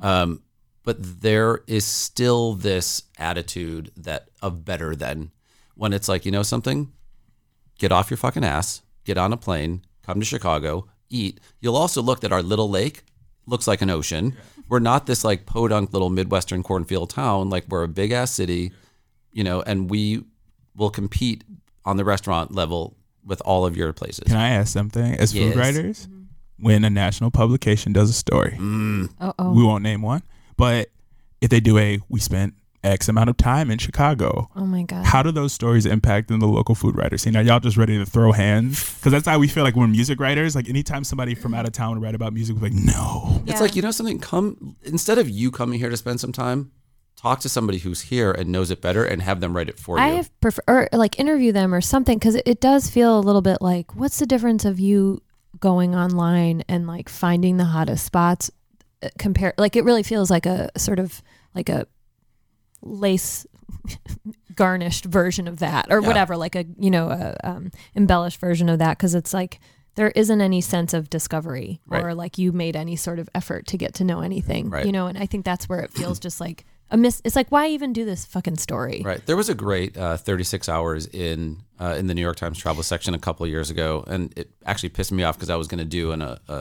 But there is still this attitude that of better than, when it's like, you know something, get off your fucking ass, get on a plane, come to Chicago, eat. You'll also look at our little lake, looks like an ocean. We're not this like podunk little Midwestern cornfield town. Like we're a big ass city, you know, and we will compete on the restaurant level with all of your places. Can I ask something? As food writers, when a national publication does a story, we won't name one, but if they do we spent X amount of time in Chicago. Oh my God. How do those stories impact in the local food writer scene? Are y'all just ready to throw hands? Because that's how we feel like we're music writers. Like anytime somebody from out of town would write about music, we're like, no. It's like, you know something, come, instead of you coming here to spend some time, talk to somebody who's here and knows it better and have them write it for you. I have or like interview them or something, because it does feel a little bit like, what's the difference of you going online and like finding the hottest spots compare, like it really feels like a sort of like a lace garnished version of that or whatever, like a, you know, a embellished version of that, because it's like there isn't any sense of discovery or like you made any sort of effort to get to know anything, you know, and I think that's where it feels just like it's like, why even do this fucking story? Right. There was a great 36 Hours in the New York Times travel section a couple of years ago, and it actually pissed me off because I was going to do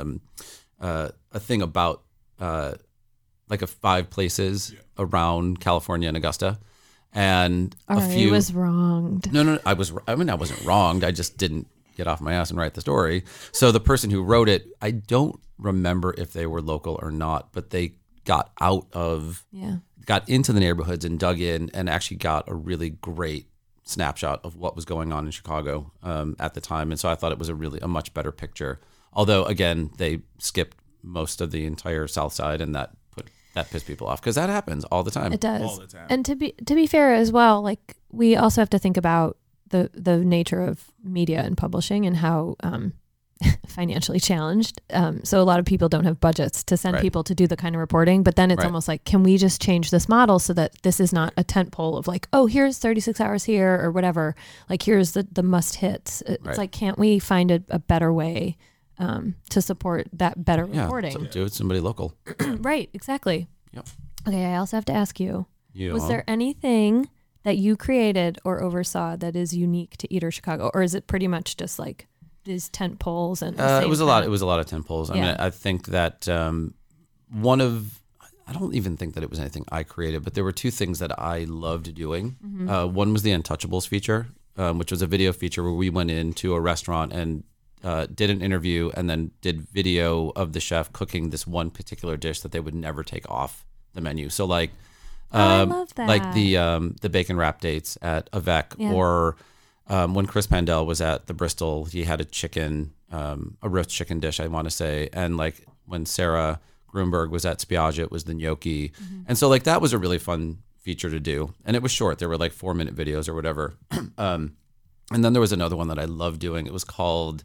a thing about like 5 places around California and Augusta, and a few was wronged. No, I wasn't wronged. I just didn't get off my ass and write the story. So the person who wrote it, I don't remember if they were local or not, but they got got into the neighborhoods and dug in and actually got a really great snapshot of what was going on in Chicago at the time. And so I thought it was a much better picture. Although again, they skipped most of the entire South Side, and that pissed people off, because that happens all the time. It does. All the time. And to be fair as well, like we also have to think about the nature of media and publishing and how financially challenged. So a lot of people don't have budgets to send people to do the kind of reporting, but then it's almost like, can we just change this model so that this is not a tent pole of like, oh, here's 36 Hours here or whatever. Like here's the must hits. It's like, can't we find a better way to support that better reporting? So do it somebody local. Right, exactly. Yep. Okay, I also have to ask you, was there anything that you created or oversaw that is unique to Eater Chicago, or is it pretty much just like these tent poles and it was a lot of tent poles. I mean, I think that I don't even think that it was anything I created, but there were 2 things that I loved doing. One was the Untouchables feature, which was a video feature where we went into a restaurant and did an interview and then did video of the chef cooking this one particular dish that they would never take off the menu. So like, I love that. Like the bacon wrap dates at Avec, or when Chris Pandel was at the Bristol, he had a roast chicken dish, I want to say. And like when Sarah Grunberg was at Spiaggia, it was the gnocchi. And so like that was a really fun feature to do. And it was short. There were like 4-minute videos or whatever. And then there was another one that I loved doing. It was called,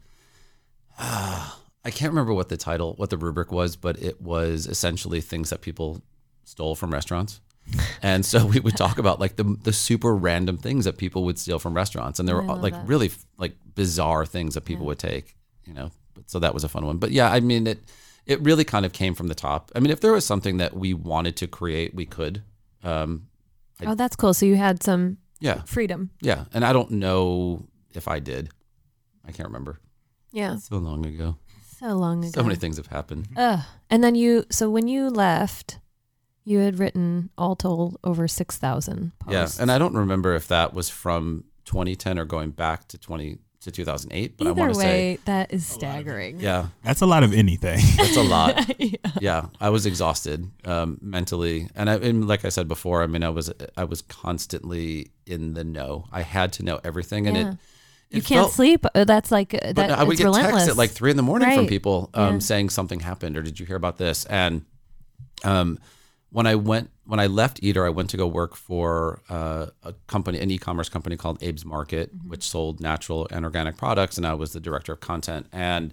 I can't remember what the rubric was, but it was essentially things that people stole from restaurants. And so we would talk about like the super random things that people would steal from restaurants. And there were like really like bizarre things that people would take, you know, so that was a fun one. But yeah, I mean, it really kind of came from the top. I mean, if there was something that we wanted to create, we could. That's cool. So you had some freedom. Yeah. And I don't know if I did. I can't remember. Yeah. So long ago. So many things have happened. And then so when you left, you had written all told over 6,000 posts. Yeah. And I don't remember if that was from 2010 or going back to 2008, but Either I want to say that is staggering. Yeah. That's a lot of anything. That's a lot. Yeah. I was exhausted mentally. And like I said before, I mean, I was constantly in the know. I had to know everything. And You can't sleep. That's like that. But I would it's get relentless. texts at like 3 a.m. from Right. people Yeah. saying something happened or did you hear about this? And when I left Eater, I went to go work for a company, an e-commerce company called Abe's Market, which sold natural and organic products, and I was the director of content. And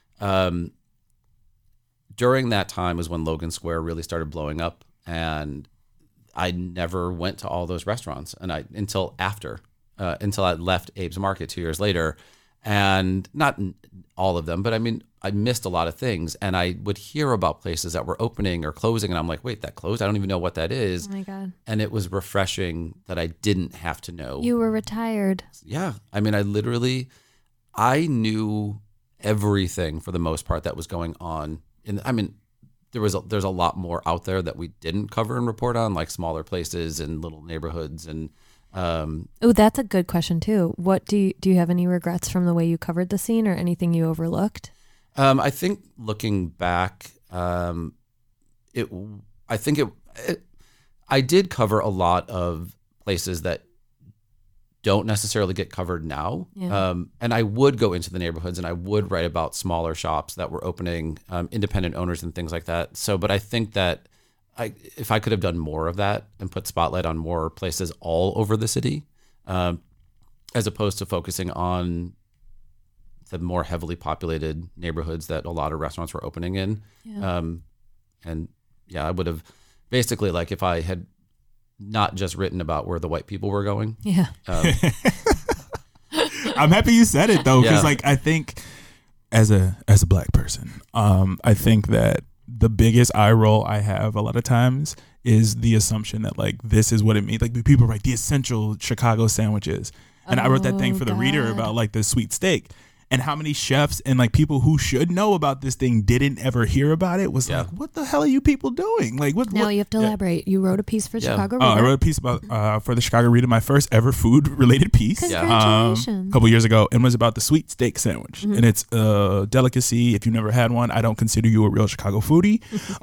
during that time was when Logan Square really started blowing up, and I never went to all those restaurants, and until I left Abe's Market 2 years later, and not all of them, but I mean, I missed a lot of things, and I would hear about places that were opening or closing, and I'm like, wait, that closed? I don't even know what that is. Oh my God. And it was refreshing that I didn't have to know. You were retired. Yeah. I mean, I knew everything for the most part that was going on. There's a lot more out there that we didn't cover and report on, like smaller places and little neighborhoods. And Oh, that's a good question too. What do you have any regrets from the way you covered the scene or anything you overlooked? I think looking back, I did cover a lot of places that don't necessarily get covered now. Yeah. And I would go into the neighborhoods and I would write about smaller shops that were opening, independent owners and things like that. But I think that if I could have done more of that and put spotlight on more places all over the city, as opposed to focusing on the more heavily populated neighborhoods that a lot of restaurants were opening in. Yeah. I would have basically, like, if I had not just written about where the white people were going. Yeah. I'm happy you said it though, because Yeah. like I think as a Black person, I think that the biggest eye roll I have a lot of times is the assumption that like this is what it means. Like people write the essential Chicago sandwiches, and I wrote that thing for the reader God. about like the sweet steak. And how many chefs and like people who should know about this thing didn't ever hear about it was Yeah. like, what the hell are you people doing? Like what? Now you have to yeah. elaborate. You wrote a piece for Yeah. Chicago Oh, I Reader. wrote a piece about for the Chicago Reader, my first ever food related piece. Congratulations. A couple years ago, and was about the sweet steak sandwich, and it's a delicacy. If you've never had one, I don't consider you a real Chicago foodie.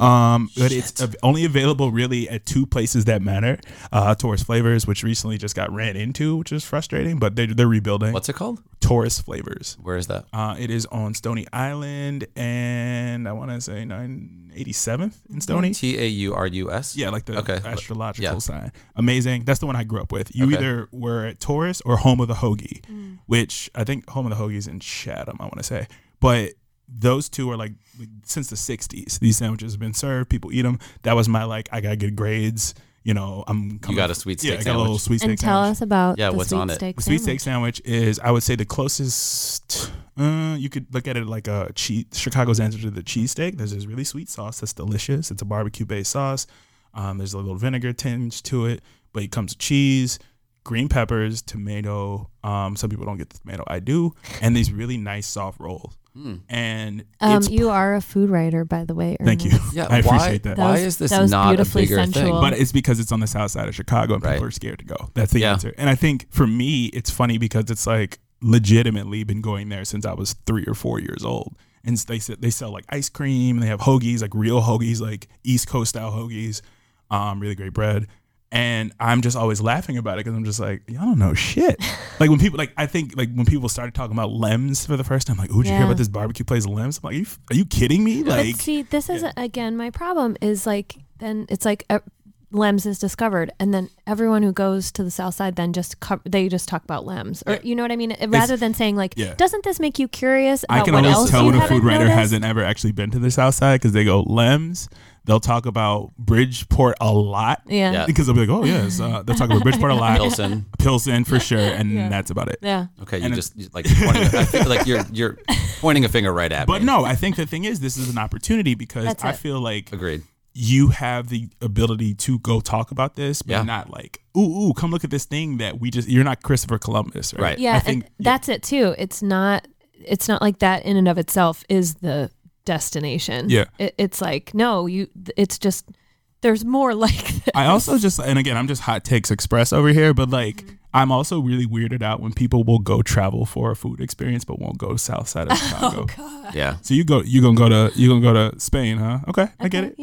But it's only available really at two places that matter: Taurus Flavors, which recently just got ran into, which is frustrating, but they're rebuilding. What's it called? Taurus Flavors? Where is that? It is on Stony Island, and I want to say 987th in Stony. TAURUS? Yeah, like the Okay. astrological Yeah. sign. Amazing. That's the one I grew up with. You Okay. either were at Taurus or Home of the Hoagie, which I think Home of the Hoagie is in Chatham, I want to say. But those two are like since the 60s. These sandwiches have been served. People eat them. That was my like, I got to get grades. You know, I'm coming. You got a sweet steak I got a little sandwich? sweet steak And tell sandwich. us about Yeah, the what's sweet on it? steak The sweet sandwich. steak sandwich is, I would say, the closest. You could look at it like a Chicago's answer to the cheesesteak. There's this really sweet sauce that's delicious. It's a barbecue-based sauce. There's a little vinegar tinge to it, but it comes with cheese, green peppers, tomato. Some people don't get the tomato. I do, and these really nice soft rolls. And it's You are a food writer, by the way. thank you. Ernest. Yeah, I appreciate that. Why was- is this that was not a beautifully bigger sensual. thing? But it's because it's on the south side of Chicago and people Right. are scared to go. That's the Yeah. answer. And I think for me, it's funny because it's like legitimately been going there since I was 3 or 4 years old. And they sell like ice cream. They have hoagies, like real hoagies, like East Coast style hoagies. Really great bread. And I'm just always laughing about it because I'm just like, y'all don't know shit. Like when people, like I think like when people started talking about Lems for the first time, like, oh, did you hear Yeah. about this barbecue place Lems? I'm like, are you kidding me? But Like, see, this is again my problem is like then it's like Lems is discovered, and then everyone who goes to the South Side then they just talk about Lems, or Yeah. you know what I mean? Rather than saying like, Yeah. doesn't this make you curious about I can what always else tell you when a haven't food writer noticed? hasn't ever actually been to the South Side because they go Lems. They'll talk about Bridgeport a lot. Yeah. Yeah. Because they'll be like, oh yes, they'll talk about Bridgeport a lot, Pilsen. for sure, and Yeah. that's about it. Yeah. Okay, And you just like pointing, I feel like you're pointing a finger right at But me. no, I think the thing is, this is an opportunity because That's I it. feel like Agreed. you have the ability to go talk about this, but Yeah. not like, ooh, come look at this thing that you're not Christopher Columbus, right? Right. Yeah, I think and that's it too. It's not like that in and of itself is the destination. Yeah. It's like no, it's just there's more like this. I also just, and again, I'm just hot takes express over here, but like, I'm also really weirded out when people will go travel for a food experience, but won't go south side of Chicago. God. Yeah. So you gonna go to Spain, huh? Okay, I get Okay, it. Yeah.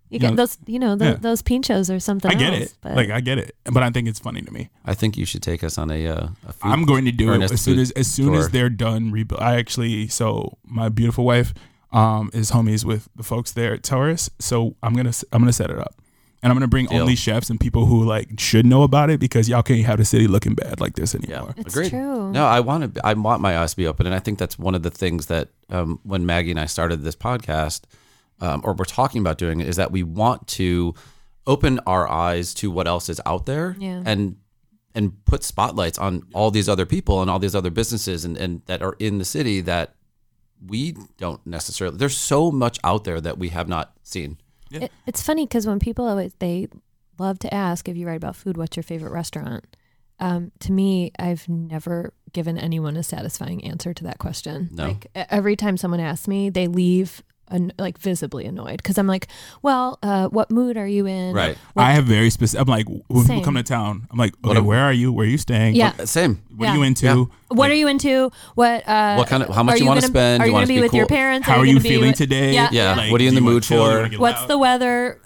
You get those, those pinchos or something. I get else, it. but Like I get it, but I think it's funny to me. I think you should take us on a food I'm going to do it Ernest as soon food as tour. they're done rebuild. So my beautiful wife is homies with the folks there at Taurus. So I'm gonna set it up, and I'm gonna bring Deal. only chefs and people who like should know about it, because y'all can't have the city looking bad like this anymore. It's Agreed. true. No, I want my eyes to be open, and I think that's one of the things that when Maggie and I started this podcast, or we're talking about doing it, is that we want to open our eyes to what else is out there, Yeah. and put spotlights on all these other people and all these other businesses and that are in the city that we don't necessarily. There's so much out there that we have not seen. It's funny because when people they love to ask, if you write about food, what's your favorite restaurant? To me, I've never given anyone a satisfying answer to that question. No. Like every time someone asks me, they leave like visibly annoyed, because I'm like, well, what mood are you in? Right. I have very specific. I'm like, when Same. people come to town, I'm like, okay, where are you? Where are you staying? Yeah. Same. What are you Yeah. into? Yeah. What are you into? What kind of? How much are you want to gonna- spend? Are You you want going to to be with your cool? parents? How are you you gonna be feeling with- today? Yeah. Yeah. What are you in the do mood wanna chill? Do you for? wanna get What's loud? the weather?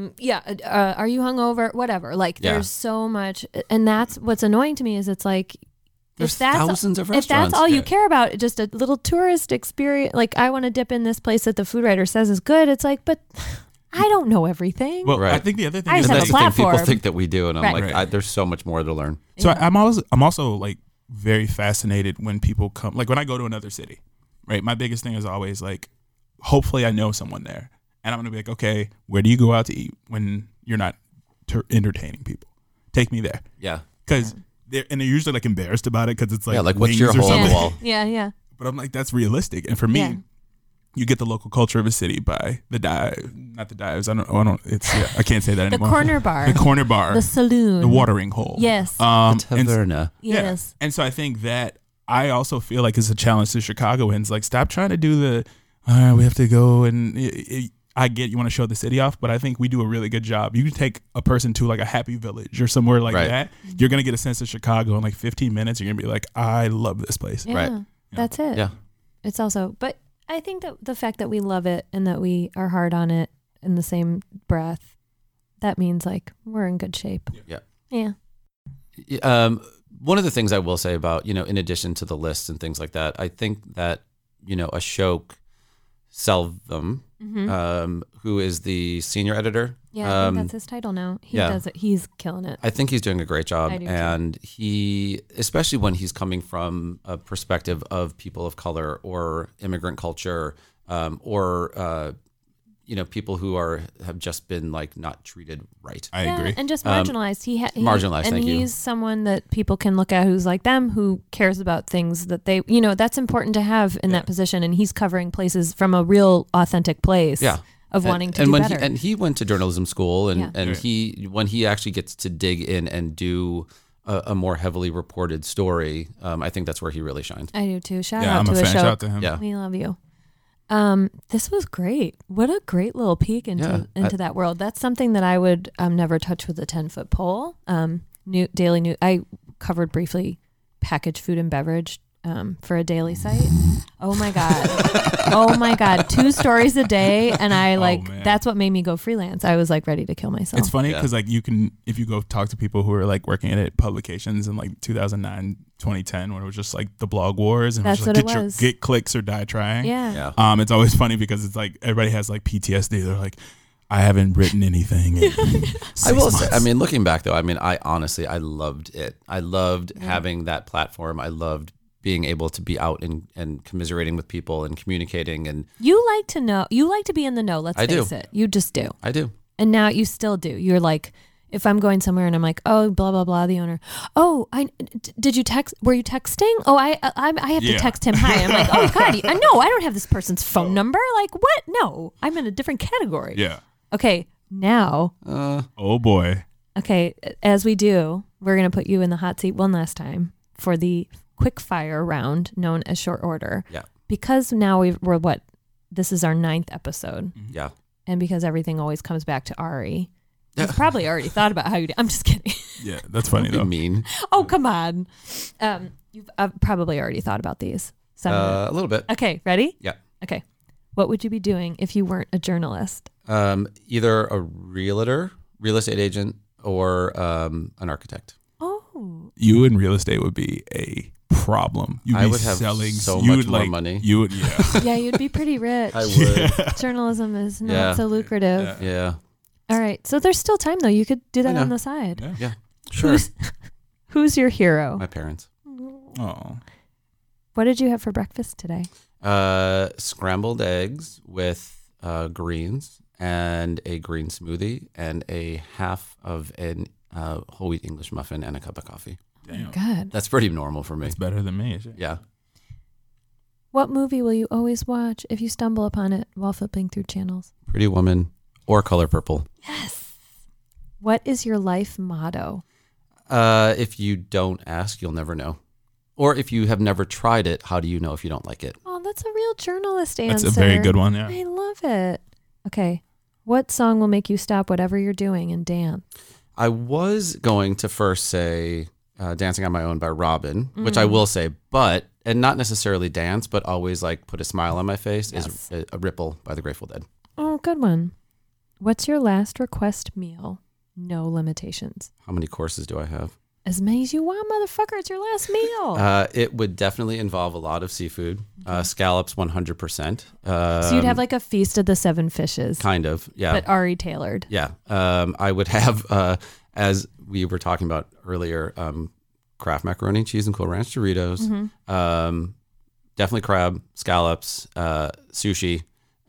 Are you hungover? Whatever. Like, Yeah. there's so much, and that's what's annoying to me. Is it's like, There's if that's thousands of if that's restaurants. all you Yeah. care about, just a little tourist experience. Like, I want to dip in this place that the food writer says is good. It's like, but I don't know everything. Well, Right. I think the other thing I is just have That's a the thing people platform. think that we do, and I'm Right. like, Right. there's so much more to learn. So I'm also like very fascinated when people come, like when I go to another city, right? My biggest thing is always like, hopefully I know someone there, and I'm gonna be like, okay, where do you go out to eat when you're not entertaining people? Take me there, Yeah. because they're usually like embarrassed about it, because it's like, Yeah, like, what's wings your or hole in the something. wall? Yeah. But I'm like, that's realistic, and for me. Yeah. You get the local culture of a city by the not the dives. I don't. It's I can't say that The anymore. corner bar, The corner bar, the saloon, the watering hole. Yes. The and- Taverna. Yes. And so I think that I also feel like it's a challenge to Chicagoans. Like, stop trying to do the, we have to go and I get you want to show the city off, but I think we do a really good job. You can take a person to like a Happy Village or somewhere like Right. that. You're going to get a sense of Chicago in like 15 minutes. You're going to be like, I love this place. Yeah. Right. That's it. Yeah. It's also, but I think that the fact that we love it and that we are hard on it in the same breath, that means like we're in good shape. Yeah. Yeah. One of the things I will say about, in addition to the lists and things like that, I think that, Ashok Selvam, who is the senior editor. Yeah, I think that's his title now. He yeah. does it. He's killing it. I think he's doing a great job. I do too. And he, especially when he's coming from a perspective of people of color or immigrant culture, or people who have just been like not treated right. I agree. And just marginalized. Marginalized, and thank you. he's someone that people can look at who's like them, who cares about things that they, that's important to have in that position. And he's covering places from a real authentic place. Yeah. Of wanting to do when better. He went to journalism school, and Yeah. when he actually gets to dig in and do a more heavily reported story, I think that's where he really shines. I do too. Shout Yeah, out I'm to a fan. show. Shout out to him. Yeah. We love you. This was great. What a great little peek into that world. That's something that I would never touch with a 10-foot pole. Daily News. I covered briefly packaged food and beverage for a daily site. Oh my God. 2 stories a day. And man. that's what made me go freelance. I was like ready to kill myself. It's funny because like you can, if you go talk to people who are like working at publications in like 2009, 2010, when it was just like the blog wars and That's it was like, what it was. get clicks or die trying. Yeah. It's always funny because it's like everybody has like PTSD. They're like, I haven't written anything in 6 I will say, months. looking back though, I honestly, I loved it. I loved having that platform. I loved being able to be out and commiserating with people and communicating. And You like to know. You like to be in the know. Let's I do. face it. You just do. I do. And now you still do. You're like, if I'm going somewhere and I'm like, oh, blah, blah, blah, the owner. Oh, did you text? Were you texting? Oh, I have to Yeah. text him. Hi. I'm like, oh, God. No, I don't have this person's phone number. Like, what? No, I'm in a different category. Yeah. Okay. Now, Oh boy. okay, as we do, we're going to put you in the hot seat one last time for the quick fire round known as short order. Yeah. Because now we're what? This is our 9th episode. Yeah. And because everything always comes back to Ari, you've probably already thought about how you do. I'm just kidding. Yeah, that's funny Be though. mean. Oh, come on. You've probably already thought about these. A little bit. Okay, ready? Yeah. Okay. What would you be doing if you weren't a journalist? Either a realtor, real estate agent, or an architect. Oh. You in real estate would be a problem. You'd I be would have selling so you much would, more like, money. You would, yeah. Yeah, you'd be pretty rich. I would. Journalism is not Yeah. so lucrative. Yeah. All right. So there's still time, though. You could do that I know. on the side. Yeah. Yeah. Sure. Who's your hero? My parents. Oh. What did you have for breakfast today? Scrambled eggs with greens and a green smoothie and a half of an whole wheat English muffin and a cup of coffee. Damn. Good. That's pretty normal for me. It's better than me. Yeah. What movie will you always watch if you stumble upon it while flipping through channels? Pretty Woman or Color Purple. Yes. What is your life motto? If you don't ask, you'll never know. Or if you have never tried it, how do you know if you don't like it? Oh, that's a real journalist answer. That's a very good one. Yeah. I love it. Okay. What song will make you stop whatever you're doing and dance? I was going to first say Dancing on My Own by Robin, which I will say, and not necessarily dance, but always like put a smile on my face, is a Ripple by the Grateful Dead. Oh, good one. What's your last request meal? No limitations. How many courses do I have? As many as you want, motherfucker. It's your last meal. It would definitely involve a lot of seafood, scallops 100%. So you'd have like a feast of the seven fishes, Kind of, yeah. but Ari tailored. Yeah. I would have, as we were talking about earlier, Kraft macaroni and cheese and Cool Ranch Doritos. Definitely crab, scallops, sushi,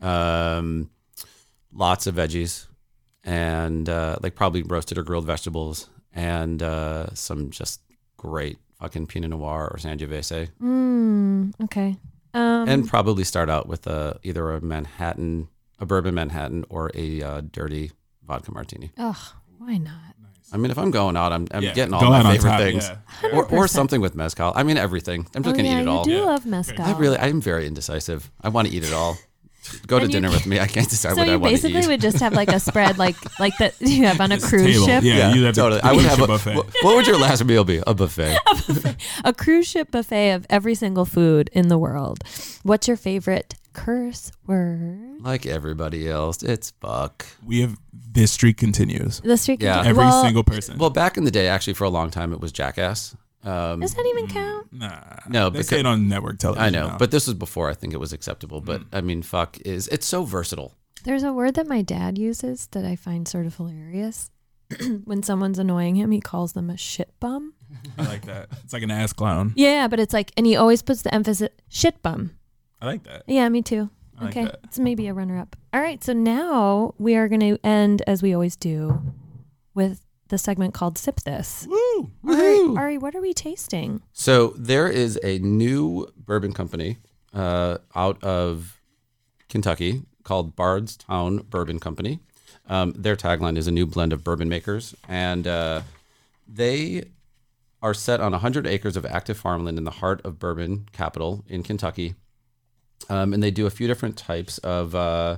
lots of veggies, and like probably roasted or grilled vegetables, and some just great fucking Pinot Noir or Sangiovese. Okay. And probably start out with either a bourbon Manhattan, or a dirty vodka martini. Ugh, why not? I mean, if I'm going out, I'm Yeah. getting all Go out my on favorite top, things, yeah. or 100%. something with mezcal. I mean, everything. I'm just Oh, gonna yeah, eat it all. You do Yeah. love mezcal. I'm very indecisive. I want to eat it all. Go to And you- dinner with me. I can't decide So what I you want to basically eat. would just have like a spread like that you have on a This cruise table. ship. Yeah, you have totally. the I would cruise have ship a buffet. What would your last meal be? A buffet. A cruise ship buffet of every single food in the world. What's your favorite curse word? Like everybody else, it's fuck. We have this streak continues. The streak. Yeah. Every single person. Well, back in the day, actually, for a long time, it was jackass. Does that even count? Nah. No, they because- say it on network television. I know, now. but this was before I think it was acceptable. But I mean, fuck it's so versatile. There's a word that my dad uses that I find sort of hilarious. When someone's annoying him, he calls them a shit bum. I like that. It's like an ass clown. Yeah, but it's like, and he always puts the emphasis shit bum. I like that. Yeah, me too. I like Okay, that. it's maybe a runner-up. All right, so now we are going to end, as we always do, with the segment called Sip This. Woo! All right, Ari, what are we tasting? So there is a new bourbon company out of Kentucky called Bardstown Bourbon Company. Their tagline is a new blend of bourbon makers, and they are set on 100 acres of active farmland in the heart of bourbon capital in Kentucky. And they do a few different types of,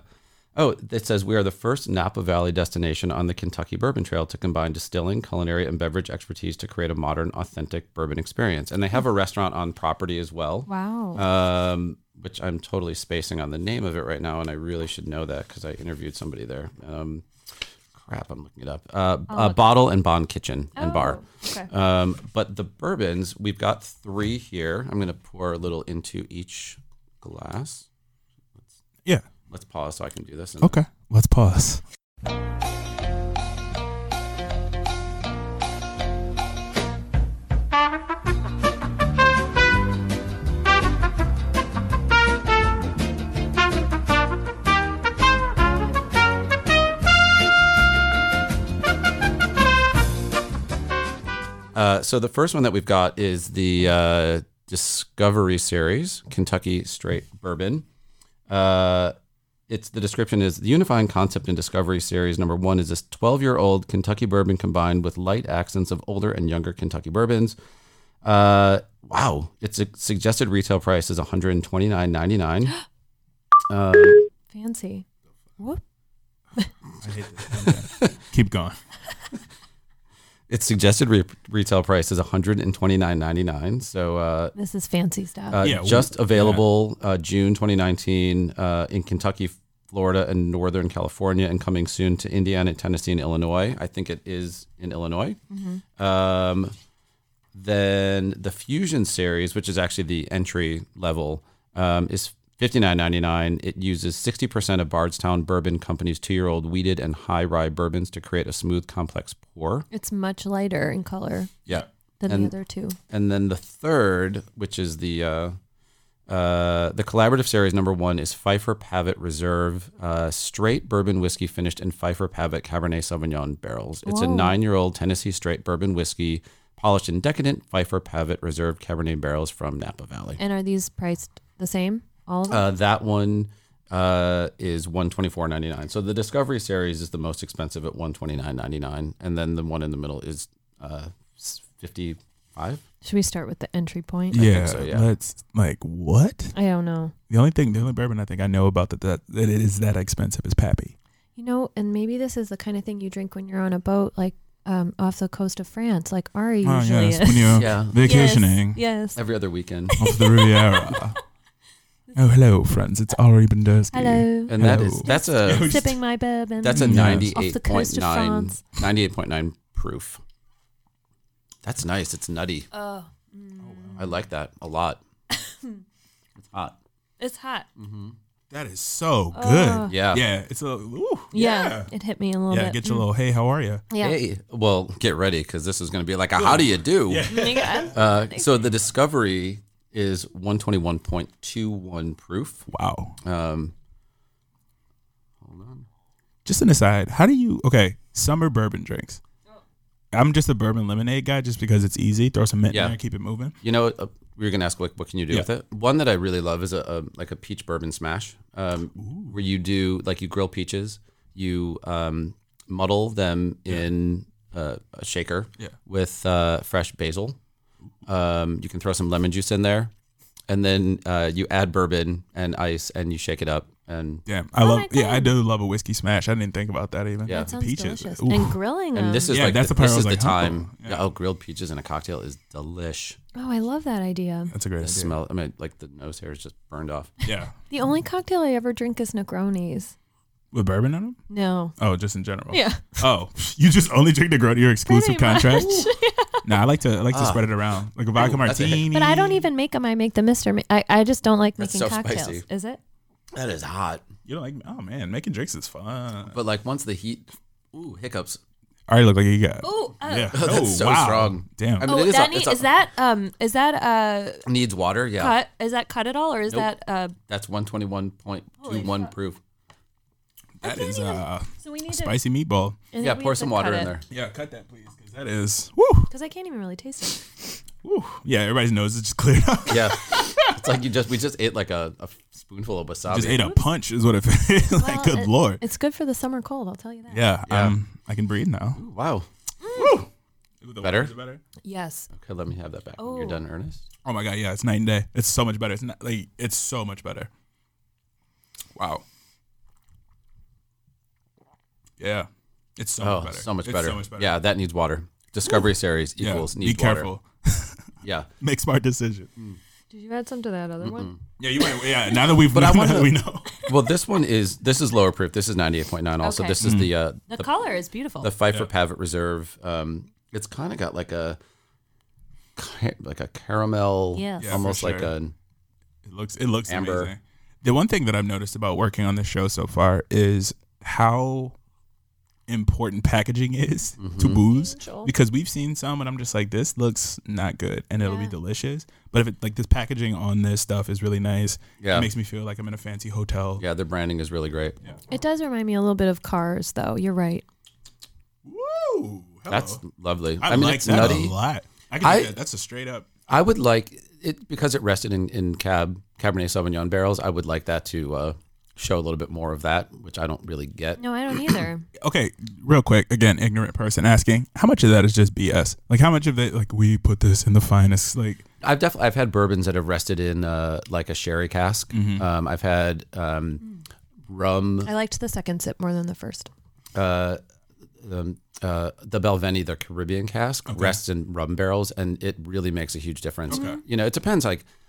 it says we are the first Napa Valley destination on the Kentucky Bourbon Trail to combine distilling, culinary, and beverage expertise to create a modern, authentic bourbon experience. And they have a restaurant on property as well. Wow. Which I'm totally spacing on the name of it right now, and I really should know that because I interviewed somebody there. Crap, I'm looking it up. Bottle and Bond Kitchen and Bar. Okay. But the bourbons, we've got 3 here. I'm going to pour a little into each glass. Yeah. Let's pause so I can do this. Okay. Let's pause. So the first one that we've got is the Discovery Series, Kentucky Straight Bourbon. The description is the unifying concept in Discovery Series number 1 is this 12-year-old Kentucky bourbon combined with light accents of older and younger Kentucky bourbons. Wow, its suggested retail price is $129.99. Fancy. Whoop. I hate this. Okay. Keep going. Its suggested retail price is $129.99. So This is fancy stuff. Yeah, just available June 2019 in Kentucky Florida and Northern California, and coming soon to Indiana, Tennessee, and Illinois. I think it is in Illinois. Then the Fusion series, which is actually the entry level, is $59.99. It uses 60% of Bardstown Bourbon Company's 2-year-old wheated and high rye bourbons to create a smooth, complex pour. It's much lighter in color Yeah. than the other two. And then the third, which is the collaborative series number 1, is Pfeiffer Pavitt Reserve, straight bourbon whiskey finished in Pfeiffer Pavitt Cabernet Sauvignon barrels. It's a 9-year-old Tennessee straight bourbon whiskey polished in decadent Pfeiffer Pavitt Reserve Cabernet barrels from Napa Valley. And are these priced the same? All of them? That one is $124.99. So the Discovery series is the most expensive at $129.99, and then the one in the middle is $55. Should we start with the entry point? Yeah, so, yeah. Let's what? I don't know. The only bourbon I think I know about that it is that expensive is Pappy. You know, and maybe this is the kind of thing you drink when you're on a boat, like off the coast of France, like Ari usually yes, is. when you're Yeah. vacationing Yes. Every other weekend. off the Riviera. Oh, hello, friends. It's Ari Bendersky. Hello. And that's a Sipping my bourbon. That's a Yes. Off the coast of 98.9 France. 98.9 proof. That's nice. It's nutty. Oh. I like that a lot. It's hot. It's hot. That is so good. Yeah. Yeah, it's a ooh, Yeah. It hit me a little Yeah, bit. get your little hey, how are you? Yeah. Hey, well, get ready because this is going to be like a how do you do? Yeah. So the Discovery is 121.21 proof. Wow. Hold on. Just an aside, how do you summer bourbon drinks? I'm just a bourbon lemonade guy just because it's easy. Throw some mint in there, keep it moving. You know, we were going to ask what can you do with it? One that I really love is a peach bourbon smash, where you do you grill peaches, you muddle them in a shaker with fresh basil. You can throw some lemon juice in there, and then you add bourbon and ice, and you shake it up. And I do love a whiskey smash. I didn't think about that even. Yeah. That sounds peaches. delicious. Ooh. And grilling them. and this is that's the part this I was is the like, time. huh. Yeah. Grilled peaches in a cocktail is delish. Oh, I love that idea. That's a great The idea. smell. I mean, like the nose hair is just burned off. Yeah. The only cocktail I ever drink is Negronis. With bourbon in them? No. Oh, just in general. Yeah. Oh, you just only drink Negroni, your exclusive Pretty much. contract? No, I like to spread it around. Like a vodka that's a hit. martini. But I don't even make them. I make the Mr. I just don't like That's making so cocktails. spicy. Is it? That is hot. You don't like, oh man, making drinks is fun. But like once the heat, hiccups. I already look like you got. Oh, Yeah. That's so wow. strong. Damn. I mean, it is. is that Needs water. Yeah. cut? Is that cut at all, or is Nope. that That's 121.21 proof. That is So we need spicy meatball. Yeah, pour some water in there. Yeah, cut that please, because that is woo. Because I can't even really taste it. Woo. Yeah, everybody's nose is just cleared up. Yeah. It's like we just ate like a spoonful of wasabi. Just ate a punch is what it feels like. Well, Good lord. It's good for the summer cold. I'll tell you that. Yeah, Yeah. I can breathe now. Wow. Woo. The Better? waters are better? Yes. Okay, let me have that back. When you're Oh. done, Ernest. Oh my god, yeah, it's night and day. It's so much better. It's not like it's so much better. Wow. Yeah. It's so much better. so much It's better. so much better. Yeah, that needs water. Discovery series Yeah. equals Be needs water. careful. Yeah. Make smart decisions. Did you add some to that other one? Yeah, you might. Yeah, now that we've But I now wanna- that we know. Well, this is lower proof. This is 98.9. Also, Okay. this is Mm. The color is beautiful. the Pfeiffer Pavitt Reserve. It's kind of got like a caramel, Yes. Yeah, almost for like sure. It looks Amber. amazing. The one thing that I've noticed about working on this show so far is how important packaging is to booze, Angel. because we've seen some and I'm just like, this looks not good and it'll be Yeah. delicious, but if it like this packaging on this stuff is really nice, Yeah. it makes me feel like I'm in a fancy hotel. Yeah, their branding is really great. It does remind me a little bit of Cars, though. You're right. Woo! Hello. That's lovely. I mean, like it's that nutty. a lot. I can do that. That's a straight up. I would like it because it rested in Cabernet Sauvignon barrels. I would like that to show a little bit more of that, which I don't really get. No, I don't either. Okay, real quick, again, ignorant person asking, how much of that is just BS? Like, how much of it, like, we put this in the finest, like, I've had bourbons that have rested in like a sherry cask. I've had rum. I liked the second sip more than the first. The Belveni, the Caribbean cask, rests in rum barrels, and it really makes a huge difference. You know, it depends. Like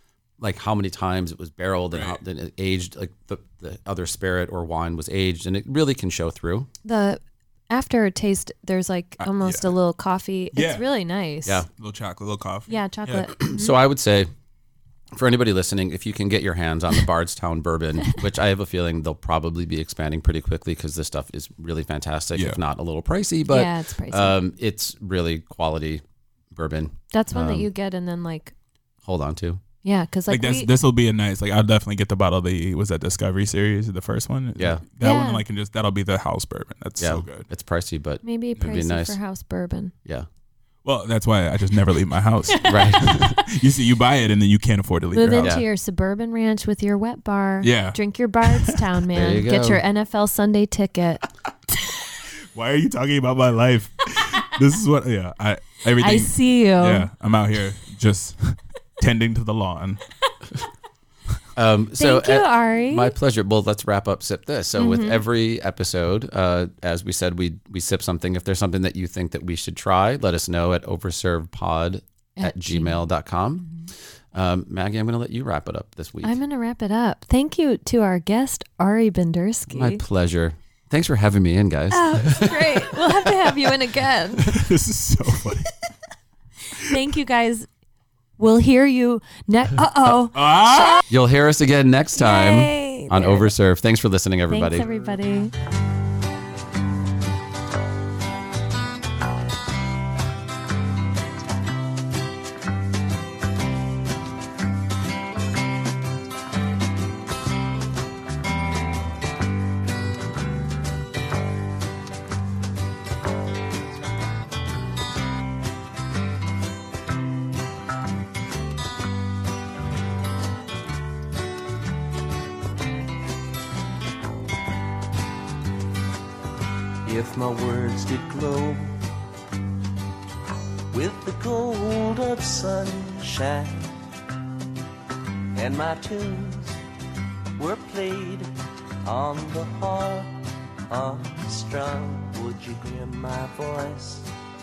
like how many times it was barreled and how then it aged, like the other spirit or wine was aged, and it really can show through. The after taste, there's like almost a little coffee. It's really nice. Yeah. A little chocolate, a little coffee. Yeah, chocolate. Yeah. So I would say, for anybody listening, if you can get your hands on the Bardstown bourbon, which I have a feeling they'll probably be expanding pretty quickly because this stuff is really fantastic, if not a little pricey, but yeah, it's pricey. It's really quality bourbon. That's one that you get and then like Hold on to. yeah, because like this will be a nice, like I'll definitely get the bottle of was that Discovery series, the first one? Yeah. That one, like, that'll be the house bourbon. That's so good. It's pricey, but maybe it'd be pricey nice. for house bourbon. Yeah. Well, that's why I just never leave my house. Right. You see, you buy it and then you can't afford to leave Move your into house. your suburban ranch with your wet bar. Yeah. Drink your Bardstown, man. There you Get go. your NFL Sunday ticket. Why are you talking about my life? This is what, everything. I see you. Yeah, I'm out here just tending to the lawn. Thank you, Ari. My pleasure. Well, let's wrap up Sip This. So with every episode, as we said, we sip something. If there's something that you think that we should try, let us know at overservedpod@gmail.com. Maggie, I'm going to let you wrap it up this week. I'm going to wrap it up. Thank you to our guest, Ari Bendersky. My pleasure. Thanks for having me in, guys. Oh, it's great. We'll have to have you in again. This is so funny. Thank you, guys. We'll hear you next. You'll hear us again next time Yay. on Overserve. Thanks for listening, everybody. Thanks, everybody. If my words did glow with the gold of sunshine, and my tunes were played on the harp unstrung, would you hear my voice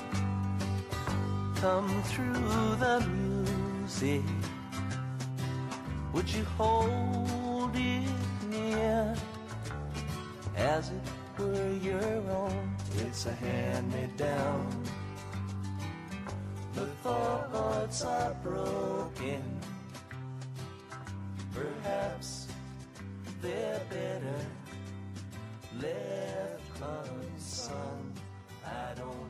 come through the music? Would you hold it near as it were your own? It's a hand-me-down. The thoughts are broken. Perhaps they're better left unsung. I don't